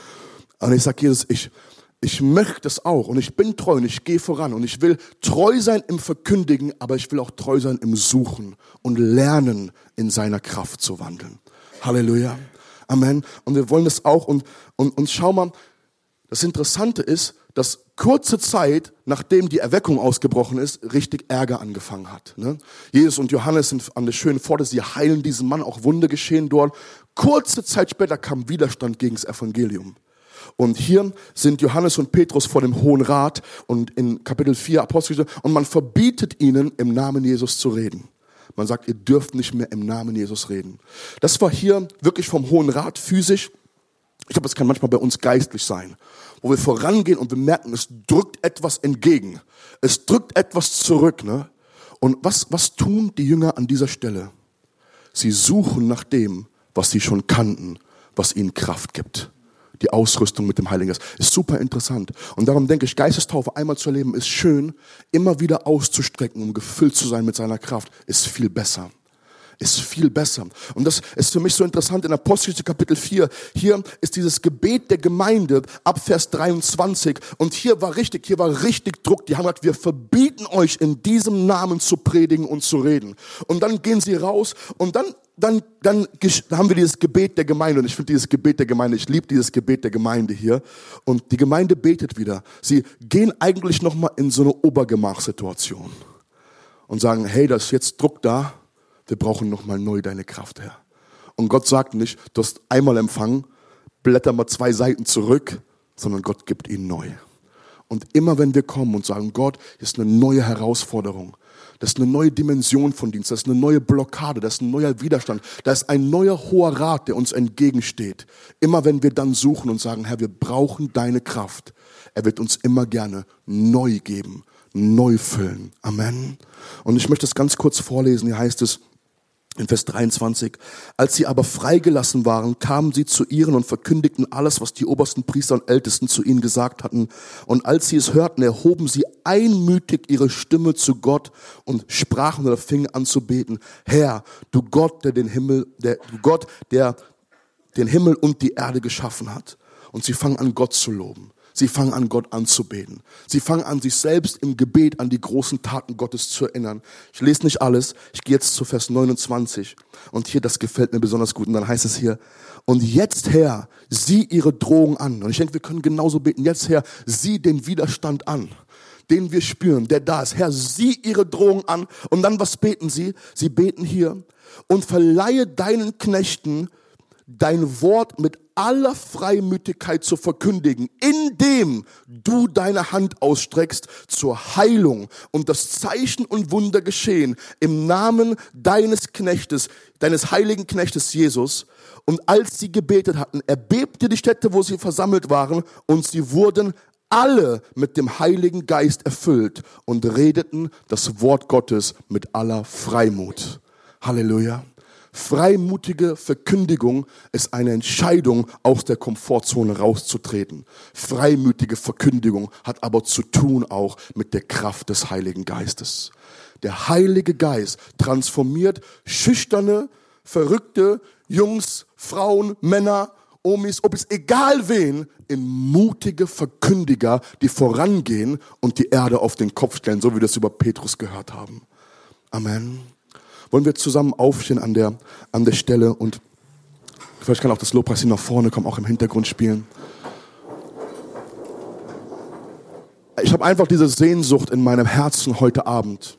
Und ich sage Jesus, ich möchte es auch und ich bin treu und ich gehe voran und ich will treu sein im Verkündigen, aber ich will auch treu sein im Suchen und lernen, in seiner Kraft zu wandeln. Halleluja. Amen. Und wir wollen das auch und schau mal, das Interessante ist, dass kurze Zeit, nachdem die Erweckung ausgebrochen ist, richtig Ärger angefangen hat. Ne? Jesus und Johannes sind an der schönen Pforte, sie heilen diesen Mann, auch Wunder geschehen dort. Kurze Zeit später kam Widerstand gegen das Evangelium. Und hier sind Johannes und Petrus vor dem Hohen Rat und in Kapitel 4 Apostelgeschichte und man verbietet ihnen, im Namen Jesus zu reden. Man sagt, ihr dürft nicht mehr im Namen Jesus reden. Das war hier wirklich vom Hohen Rat physisch. Ich glaube, das kann manchmal bei uns geistlich sein, wo wir vorangehen und wir merken, es drückt etwas entgegen. Es drückt etwas zurück. Ne? Und was tun die Jünger an dieser Stelle? Sie suchen nach dem, was sie schon kannten, was ihnen Kraft gibt. Die Ausrüstung mit dem Heiligen Geist. Ist super interessant. Und darum denke ich, Geistestaufe einmal zu erleben ist schön, immer wieder auszustrecken, um gefüllt zu sein mit seiner Kraft, ist viel besser. Ist viel besser. Und das ist für mich so interessant in Apostelgeschichte Kapitel 4. Hier ist dieses Gebet der Gemeinde ab Vers 23. Und hier war richtig Druck. Die haben gesagt, wir verbieten euch in diesem Namen zu predigen und zu reden. Und dann gehen sie raus und dann haben wir dieses Gebet der Gemeinde. Und ich finde dieses Gebet der Gemeinde, ich liebe dieses Gebet der Gemeinde hier. Und die Gemeinde betet wieder. Sie gehen eigentlich nochmal in so eine Obergemachssituation und sagen, hey, da ist jetzt Druck da. Wir brauchen nochmal neu deine Kraft, Herr. Und Gott sagt nicht, du hast einmal empfangen, blätter mal 2 Seiten zurück, sondern Gott gibt ihn neu. Und immer wenn wir kommen und sagen, Gott, hier ist eine neue Herausforderung, das ist eine neue Dimension von Dienst, das ist eine neue Blockade, das ist ein neuer Widerstand, da ist ein neuer hoher Rat, der uns entgegensteht. Immer wenn wir dann suchen und sagen, Herr, wir brauchen deine Kraft, er wird uns immer gerne neu geben, neu füllen. Amen. Und ich möchte es ganz kurz vorlesen, hier heißt es, in Vers 23, als sie aber freigelassen waren, kamen sie zu ihren und verkündigten alles, was die obersten Priester und Ältesten zu ihnen gesagt hatten. Und als sie es hörten, erhoben sie einmütig ihre Stimme zu Gott und sprachen oder fingen an zu beten. Herr, du Gott, der den Himmel und die Erde geschaffen hat. Und sie fangen an, Gott zu loben. Sie fangen an, Gott anzubeten. Sie fangen an, sich selbst im Gebet an die großen Taten Gottes zu erinnern. Ich lese nicht alles. Ich gehe jetzt zu Vers 29. Und hier, das gefällt mir besonders gut. Und dann heißt es hier, und jetzt, Herr, sieh ihre Drohung an. Und ich denke, wir können genauso beten. Jetzt, Herr, sieh den Widerstand an. den wir spüren, der da ist. Herr, sieh ihre Drohung an. Und dann, was beten sie? Sie beten hier: und verleihe deinen Knechten dein Wort mit aller Freimütigkeit zu verkündigen, indem du deine Hand ausstreckst zur Heilung und das Zeichen und Wunder geschehen im Namen deines Knechtes, deines heiligen Knechtes Jesus. Und als sie gebetet hatten, erbebte die Stätte, wo sie versammelt waren, und sie wurden alle mit dem Heiligen Geist erfüllt und redeten das Wort Gottes mit aller Freimut. Halleluja. Freimutige Verkündigung ist eine Entscheidung, aus der Komfortzone rauszutreten. Freimütige Verkündigung hat aber zu tun auch mit der Kraft des Heiligen Geistes. Der Heilige Geist transformiert schüchterne, verrückte Jungs, Frauen, Männer, Omis, ob es egal wen, in mutige Verkündiger, die vorangehen und die Erde auf den Kopf stellen, so wie wir das über Petrus gehört haben. Amen. Wollen wir zusammen aufstehen an der Stelle, und vielleicht kann auch das Lobpreisteam nach vorne kommen, auch im Hintergrund spielen. Ich habe einfach diese Sehnsucht in meinem Herzen heute Abend,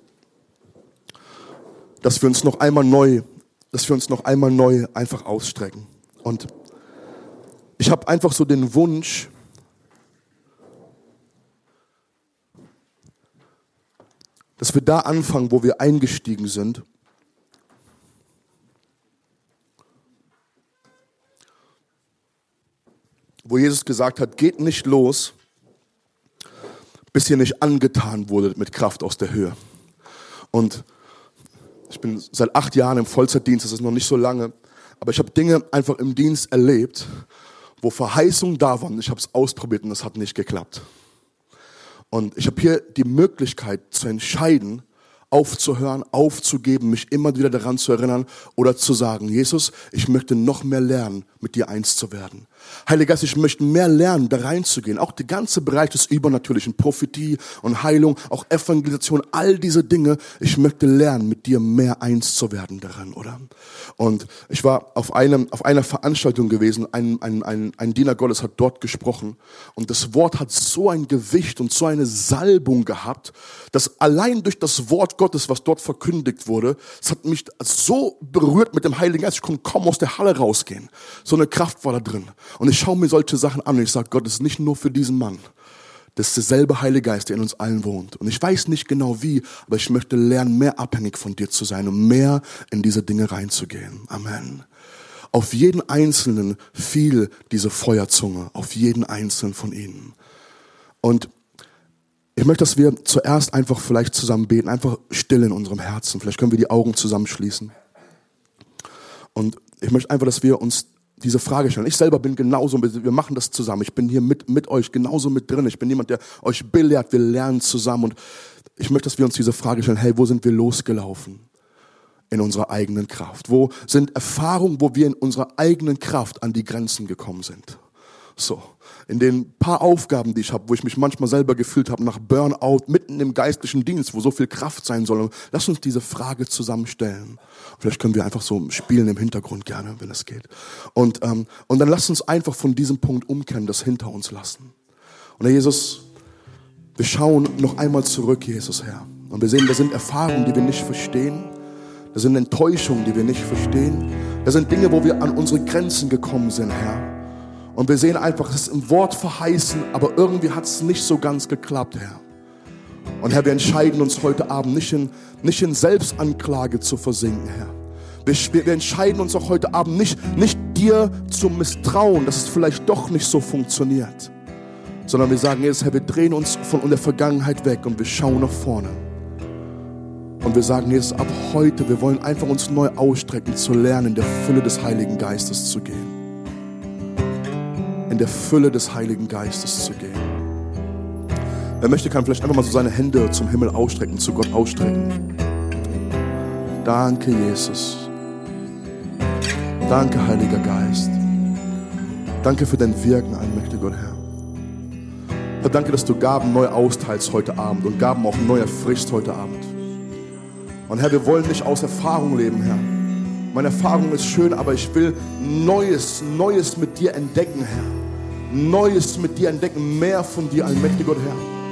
dass wir uns noch einmal neu einfach ausstrecken. Und ich habe einfach so den Wunsch, dass wir da anfangen, wo wir eingestiegen sind. Wo Jesus gesagt hat, geht nicht los, bis ihr nicht angetan wurdet mit Kraft aus der Höhe. Und ich bin seit 8 Jahren im Vollzeitdienst, das ist noch nicht so lange, aber ich habe Dinge einfach im Dienst erlebt, wo Verheißungen da waren. Ich habe es ausprobiert und es hat nicht geklappt. Und ich habe hier die Möglichkeit zu entscheiden, aufzuhören, aufzugeben, mich immer wieder daran zu erinnern oder zu sagen, Jesus, ich möchte noch mehr lernen, mit dir eins zu werden. Heiliger Geist, ich möchte mehr lernen, da reinzugehen. Auch der ganze Bereich des Übernatürlichen, Prophetie und Heilung, auch Evangelisation, all diese Dinge. Ich möchte lernen, mit dir mehr eins zu werden daran, oder? Und ich war auf einer Veranstaltung gewesen, ein Diener Gottes hat dort gesprochen. Und das Wort hat so ein Gewicht und so eine Salbung gehabt, dass allein durch das Wort Gottes, was dort verkündigt wurde, es hat mich so berührt mit dem Heiligen Geist, ich konnte kaum aus der Halle rausgehen. So eine Kraft war da drin. Und ich schaue mir solche Sachen an und ich sage, Gott, das ist nicht nur für diesen Mann. Das ist derselbe Heilige Geist, der in uns allen wohnt. Und ich weiß nicht genau wie, aber ich möchte lernen, mehr abhängig von dir zu sein und mehr in diese Dinge reinzugehen. Amen. Auf jeden Einzelnen fiel diese Feuerzunge, auf jeden Einzelnen von ihnen. Und ich möchte, dass wir zuerst einfach vielleicht zusammen beten, einfach still in unserem Herzen. Vielleicht können wir die Augen zusammenschließen. Und ich möchte einfach, dass wir uns diese Frage stellen. Ich selber bin genauso, wir machen das zusammen. Ich bin hier mit euch genauso mit drin. Ich bin jemand, der euch belehrt. Wir lernen zusammen. Und ich möchte, dass wir uns diese Frage stellen. Hey, wo sind wir losgelaufen? In unserer eigenen Kraft. Wo sind Erfahrungen, wo wir in unserer eigenen Kraft an die Grenzen gekommen sind? So, in den paar Aufgaben, die ich habe, wo ich mich manchmal selber gefühlt habe nach Burnout, mitten im geistlichen Dienst, wo so viel Kraft sein soll. Lass uns diese Frage zusammenstellen. Vielleicht können wir einfach so spielen im Hintergrund gerne, wenn es geht. Und dann lass uns einfach von diesem Punkt umkehren, das hinter uns lassen. Und Herr Jesus, wir schauen noch einmal zurück, Jesus, Herr. Und wir sehen, da sind Erfahrungen, die wir nicht verstehen. Da sind Enttäuschungen, die wir nicht verstehen. Da sind Dinge, wo wir an unsere Grenzen gekommen sind, Herr. Und wir sehen einfach, es ist im Wort verheißen, aber irgendwie hat es nicht so ganz geklappt, Herr. Und Herr, wir entscheiden uns heute Abend nicht in Selbstanklage zu versinken, Herr. Wir entscheiden uns auch heute Abend nicht dir zu misstrauen, dass es vielleicht doch nicht so funktioniert. Sondern wir sagen jetzt, Herr, wir drehen uns von der Vergangenheit weg und wir schauen nach vorne. Und wir sagen jetzt, ab heute, wir wollen einfach uns neu ausstrecken, zu lernen, in der Fülle des Heiligen Geistes zu gehen. In der Fülle des Heiligen Geistes zu gehen. Wer möchte, kann vielleicht einfach mal so seine Hände zum Himmel ausstrecken, zu Gott ausstrecken. Danke, Jesus. Danke, Heiliger Geist. Danke für dein Wirken, allmächtiger Gott, Herr. Herr, danke, dass du Gaben neu austeilst heute Abend und Gaben auch neu erfrischst heute Abend. Und Herr, wir wollen nicht aus Erfahrung leben, Herr. Meine Erfahrung ist schön, aber ich will Neues mit dir entdecken, Herr. Neues mit dir entdecken, mehr von dir, allmächtiger Gott, Herr.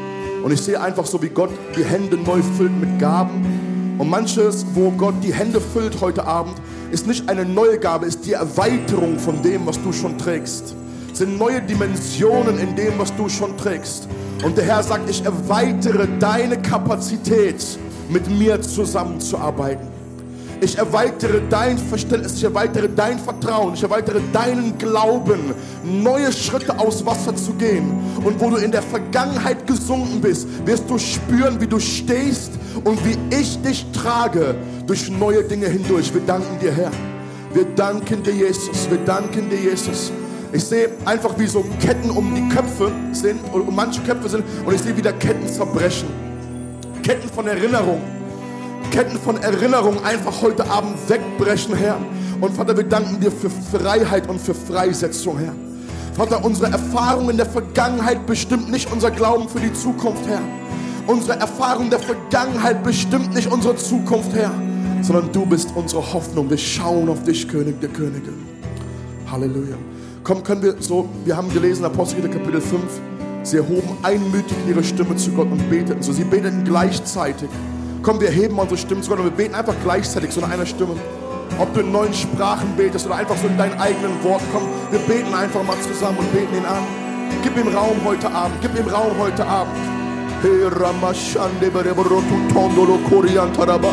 Und ich sehe einfach so, wie Gott die Hände neu füllt mit Gaben. Und manches, wo Gott die Hände füllt heute Abend, ist nicht eine neue Gabe, ist die Erweiterung von dem, was du schon trägst. Es sind neue Dimensionen in dem, was du schon trägst. Und der Herr sagt, ich erweitere deine Kapazität, mit mir zusammenzuarbeiten. Ich erweitere dein Verständnis, ich erweitere dein Vertrauen, ich erweitere deinen Glauben, neue Schritte aufs Wasser zu gehen. Und wo du in der Vergangenheit gesunken bist, wirst du spüren, wie du stehst und wie ich dich trage durch neue Dinge hindurch. Wir danken dir, Herr. Wir danken dir, Jesus. Wir danken dir, Jesus. Ich sehe einfach, wie so Ketten um die Köpfe sind, oder um manche Köpfe sind, und ich sehe wieder Ketten zerbrechen. Ketten von Erinnerung. Ketten von Erinnerung einfach heute Abend wegbrechen, Herr. Und Vater, wir danken dir für Freiheit und für Freisetzung, Herr. Vater, unsere Erfahrung in der Vergangenheit bestimmt nicht unser Glauben für die Zukunft, Herr. Unsere Erfahrung der Vergangenheit bestimmt nicht unsere Zukunft, Herr. Sondern du bist unsere Hoffnung. Wir schauen auf dich, König der Könige. Halleluja. Komm, können wir so, wir haben gelesen, Apostelgeschichte Kapitel 5. Sie erhoben einmütig ihre Stimme zu Gott und beteten so. Sie beteten gleichzeitig. Komm, wir heben unsere Stimmen zu Gott und wir beten einfach gleichzeitig, so in einer Stimme. Ob du in neuen Sprachen betest oder einfach so in deinen eigenen Worten. Komm, wir beten einfach mal zusammen und beten ihn an. Gib ihm Raum heute Abend. Gib ihm Raum heute Abend. Hey, Ramashande Bereborotu Tondolo Koriantaraba.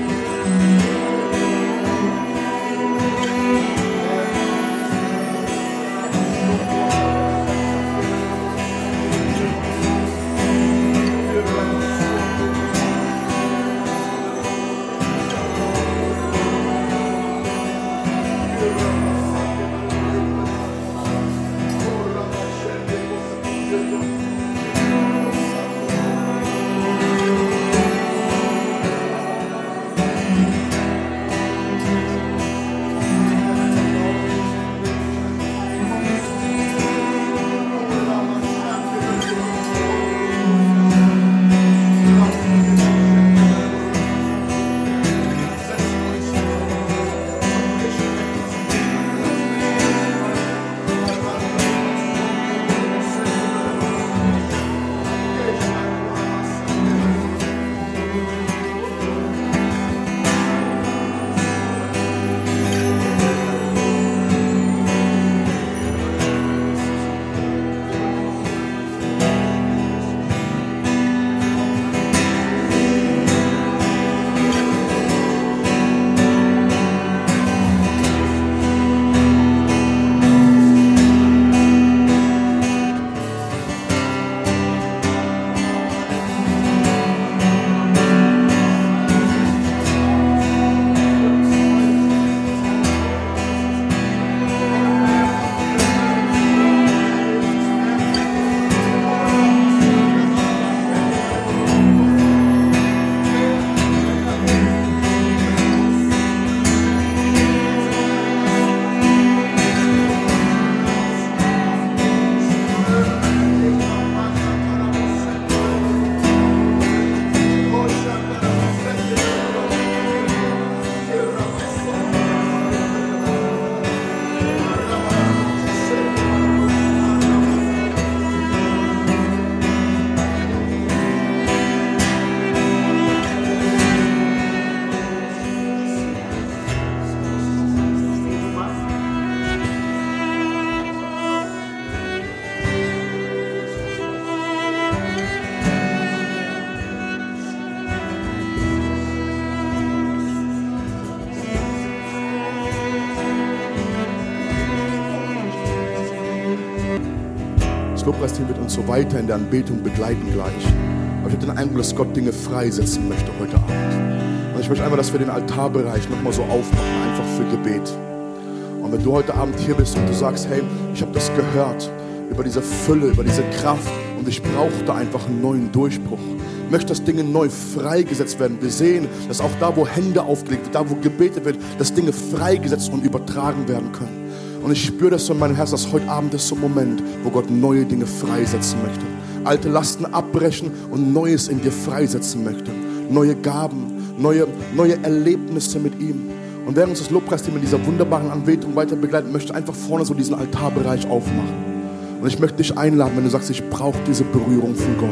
Das Lobpreisteam wird uns so weiter in der Anbetung begleiten gleich. Aber ich habe den Eindruck, dass Gott Dinge freisetzen möchte heute Abend. Und ich möchte einfach, dass wir den Altarbereich nochmal so aufmachen, einfach für Gebet. Und wenn du heute Abend hier bist und du sagst, hey, ich habe das gehört, über diese Fülle, über diese Kraft und ich brauchte einfach einen neuen Durchbruch. Ich möchte, dass Dinge neu freigesetzt werden. Wir sehen, dass auch da, wo Hände aufgelegt wird, da, wo gebetet wird, dass Dinge freigesetzt und übertragen werden können. Und ich spüre das so in meinem Herzen, dass heute Abend ist so ein Moment, wo Gott neue Dinge freisetzen möchte. Alte Lasten abbrechen und Neues in dir freisetzen möchte. Neue Gaben, neue Erlebnisse mit ihm. Und während uns das Lobpreisteam in dieser wunderbaren Anbetung weiter begleiten möchte, einfach vorne so diesen Altarbereich aufmachen. Und ich möchte dich einladen, wenn du sagst, ich brauche diese Berührung von Gott.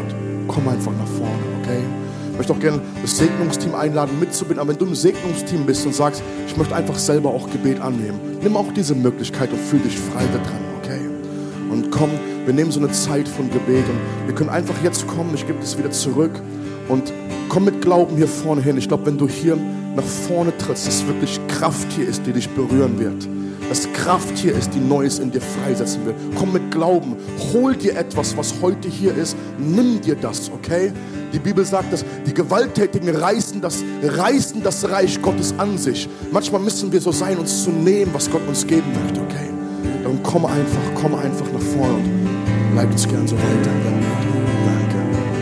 komm einfach nach vorne, okay? Ich möchte auch gerne das Segnungsteam einladen, mitzubinden. Aber wenn du im Segnungsteam bist und sagst, ich möchte einfach selber auch Gebet annehmen, nimm auch diese Möglichkeit und fühl dich frei da dran, okay? Und komm, wir nehmen so eine Zeit von Gebet und wir können einfach jetzt kommen, ich gebe das wieder zurück und komm mit Glauben hier vorne hin. Ich glaube, wenn du hier nach vorne trittst, dass wirklich Kraft hier ist, die dich berühren wird. Dass Kraft hier ist, die Neues in dir freisetzen will. Komm mit Glauben, hol dir etwas, was heute hier ist, nimm dir das, okay? Die Bibel sagt, dass die Gewalttätigen reißen das Reich Gottes an sich. Manchmal müssen wir so sein, uns zu nehmen, was Gott uns geben möchte, okay? Darum komm einfach nach vorne und bleib uns gern so weiter. Danke.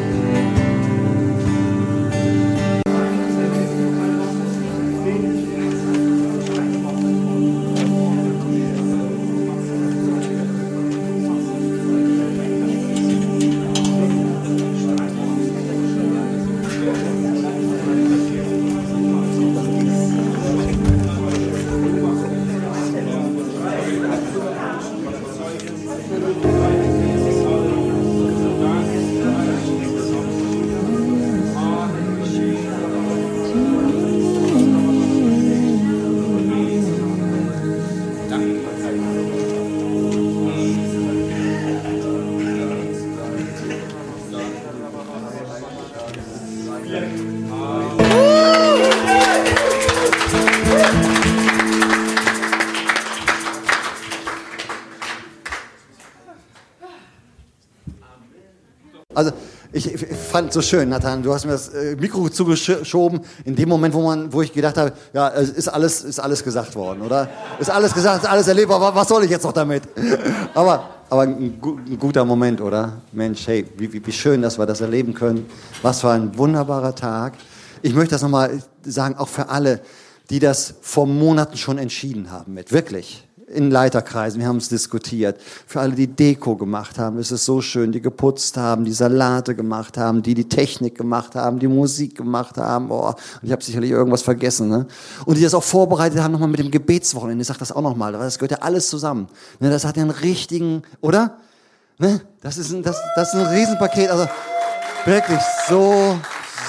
Also ich fand es so schön, Nathan, du hast mir das Mikro zugeschoben in dem Moment, wo ich gedacht habe, ja, es ist alles gesagt worden, oder? Ist alles gesagt, ist alles erlebt, aber was soll ich jetzt noch damit? Aber ein guter Moment, oder? Mensch, hey, wie schön, dass wir das erleben können. Was für ein wunderbarer Tag. Ich möchte das nochmal sagen, auch für alle, die das vor Monaten schon entschieden haben mit, wirklich. In Leiterkreisen, wir haben es diskutiert. Für alle, die Deko gemacht haben, ist es so schön, die geputzt haben, die Salate gemacht haben, die Technik gemacht haben, die Musik gemacht haben. Oh, und ich habe sicherlich irgendwas vergessen. Ne? Und die das auch vorbereitet haben, nochmal mit dem Gebetswochenende. Ich sage das auch nochmal, das gehört ja alles zusammen. Ne, das hat ja einen richtigen, oder? Ne? Das ist ein Riesenpaket. Also wirklich so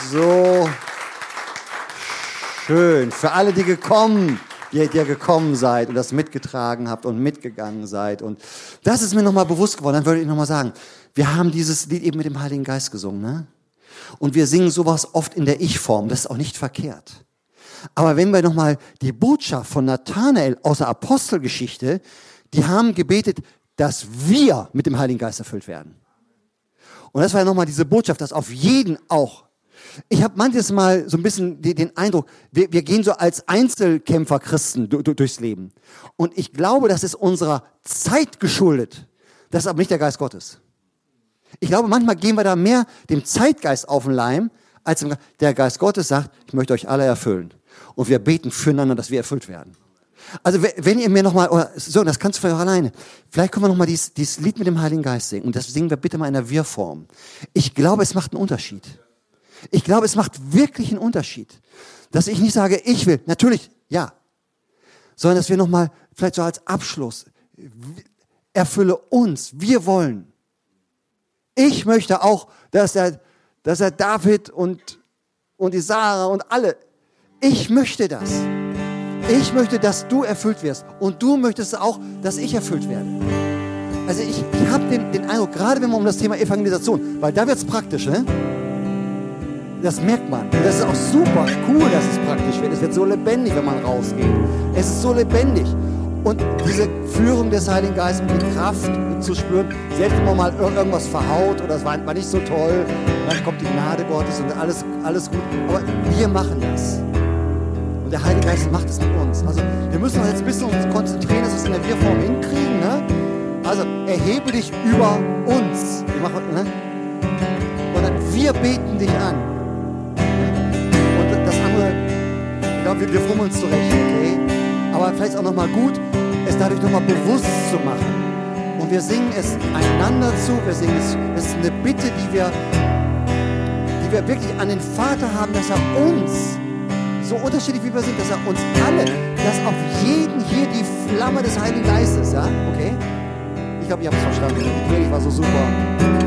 schön. Für alle, die gekommen seid und das mitgetragen habt und mitgegangen seid. Und das ist mir nochmal bewusst geworden. Dann würde ich nochmal sagen, wir haben dieses Lied eben mit dem Heiligen Geist gesungen, ne? Und wir singen sowas oft in der Ich-Form. Das ist auch nicht verkehrt. Aber wenn wir nochmal die Botschaft von Nathanael aus der Apostelgeschichte, die haben gebetet, dass wir mit dem Heiligen Geist erfüllt werden. Und das war ja nochmal diese Botschaft, dass auf jeden auch. Ich habe manches Mal so ein bisschen den Eindruck, wir gehen so als Einzelkämpfer Christen durchs Leben. Und ich glaube, das ist unserer Zeit geschuldet. Das ist aber nicht der Geist Gottes. Ich glaube, manchmal gehen wir da mehr dem Zeitgeist auf den Leim, als der Geist Gottes sagt, ich möchte euch alle erfüllen. Und wir beten füreinander, dass wir erfüllt werden. Also wenn ihr mir nochmal, so, das kannst du vielleicht auch alleine, vielleicht können wir nochmal dieses Lied mit dem Heiligen Geist singen. Und das singen wir bitte mal in der Wir-Form. Ich glaube, es macht einen Unterschied. Ich glaube, es macht wirklich einen Unterschied, dass ich nicht sage, ich will, natürlich, ja, sondern dass wir nochmal, vielleicht so als Abschluss, erfülle uns, wir wollen. Ich möchte auch, dass er David und die Sarah und alle, ich möchte das. Ich möchte, dass du erfüllt wirst und du möchtest auch, dass ich erfüllt werde. Also ich habe den Eindruck, gerade wenn man um das Thema Evangelisation, weil da wird es praktisch, ne? Das merkt man. Und das ist auch super cool, dass es praktisch wird. Es wird so lebendig, wenn man rausgeht. Es ist so lebendig. Und diese Führung des Heiligen Geistes, die Kraft zu spüren, selbst wenn man mal irgendwas verhaut oder es war nicht so toll, dann kommt die Gnade Gottes und alles gut. Aber wir machen das. Und der Heilige Geist macht es mit uns. Also wir müssen uns jetzt ein bisschen uns konzentrieren, dass wir es in der Wir-Form hinkriegen. Ne? Also erhebe dich über uns. Ne? Und dann wir beten dich an. Das andere, ich glaube, wir fummeln uns zurecht, okay? Aber vielleicht ist auch nochmal gut, es dadurch nochmal bewusst zu machen. Und wir singen es einander zu, wir singen es ist eine Bitte, die wir wirklich an den Vater haben, dass er uns, so unterschiedlich wie wir sind, dass er uns alle, dass auf jeden hier die Flamme des Heiligen Geistes, ja? Okay? Ich glaube, ihr habt es verstanden. Die Predigt war so super.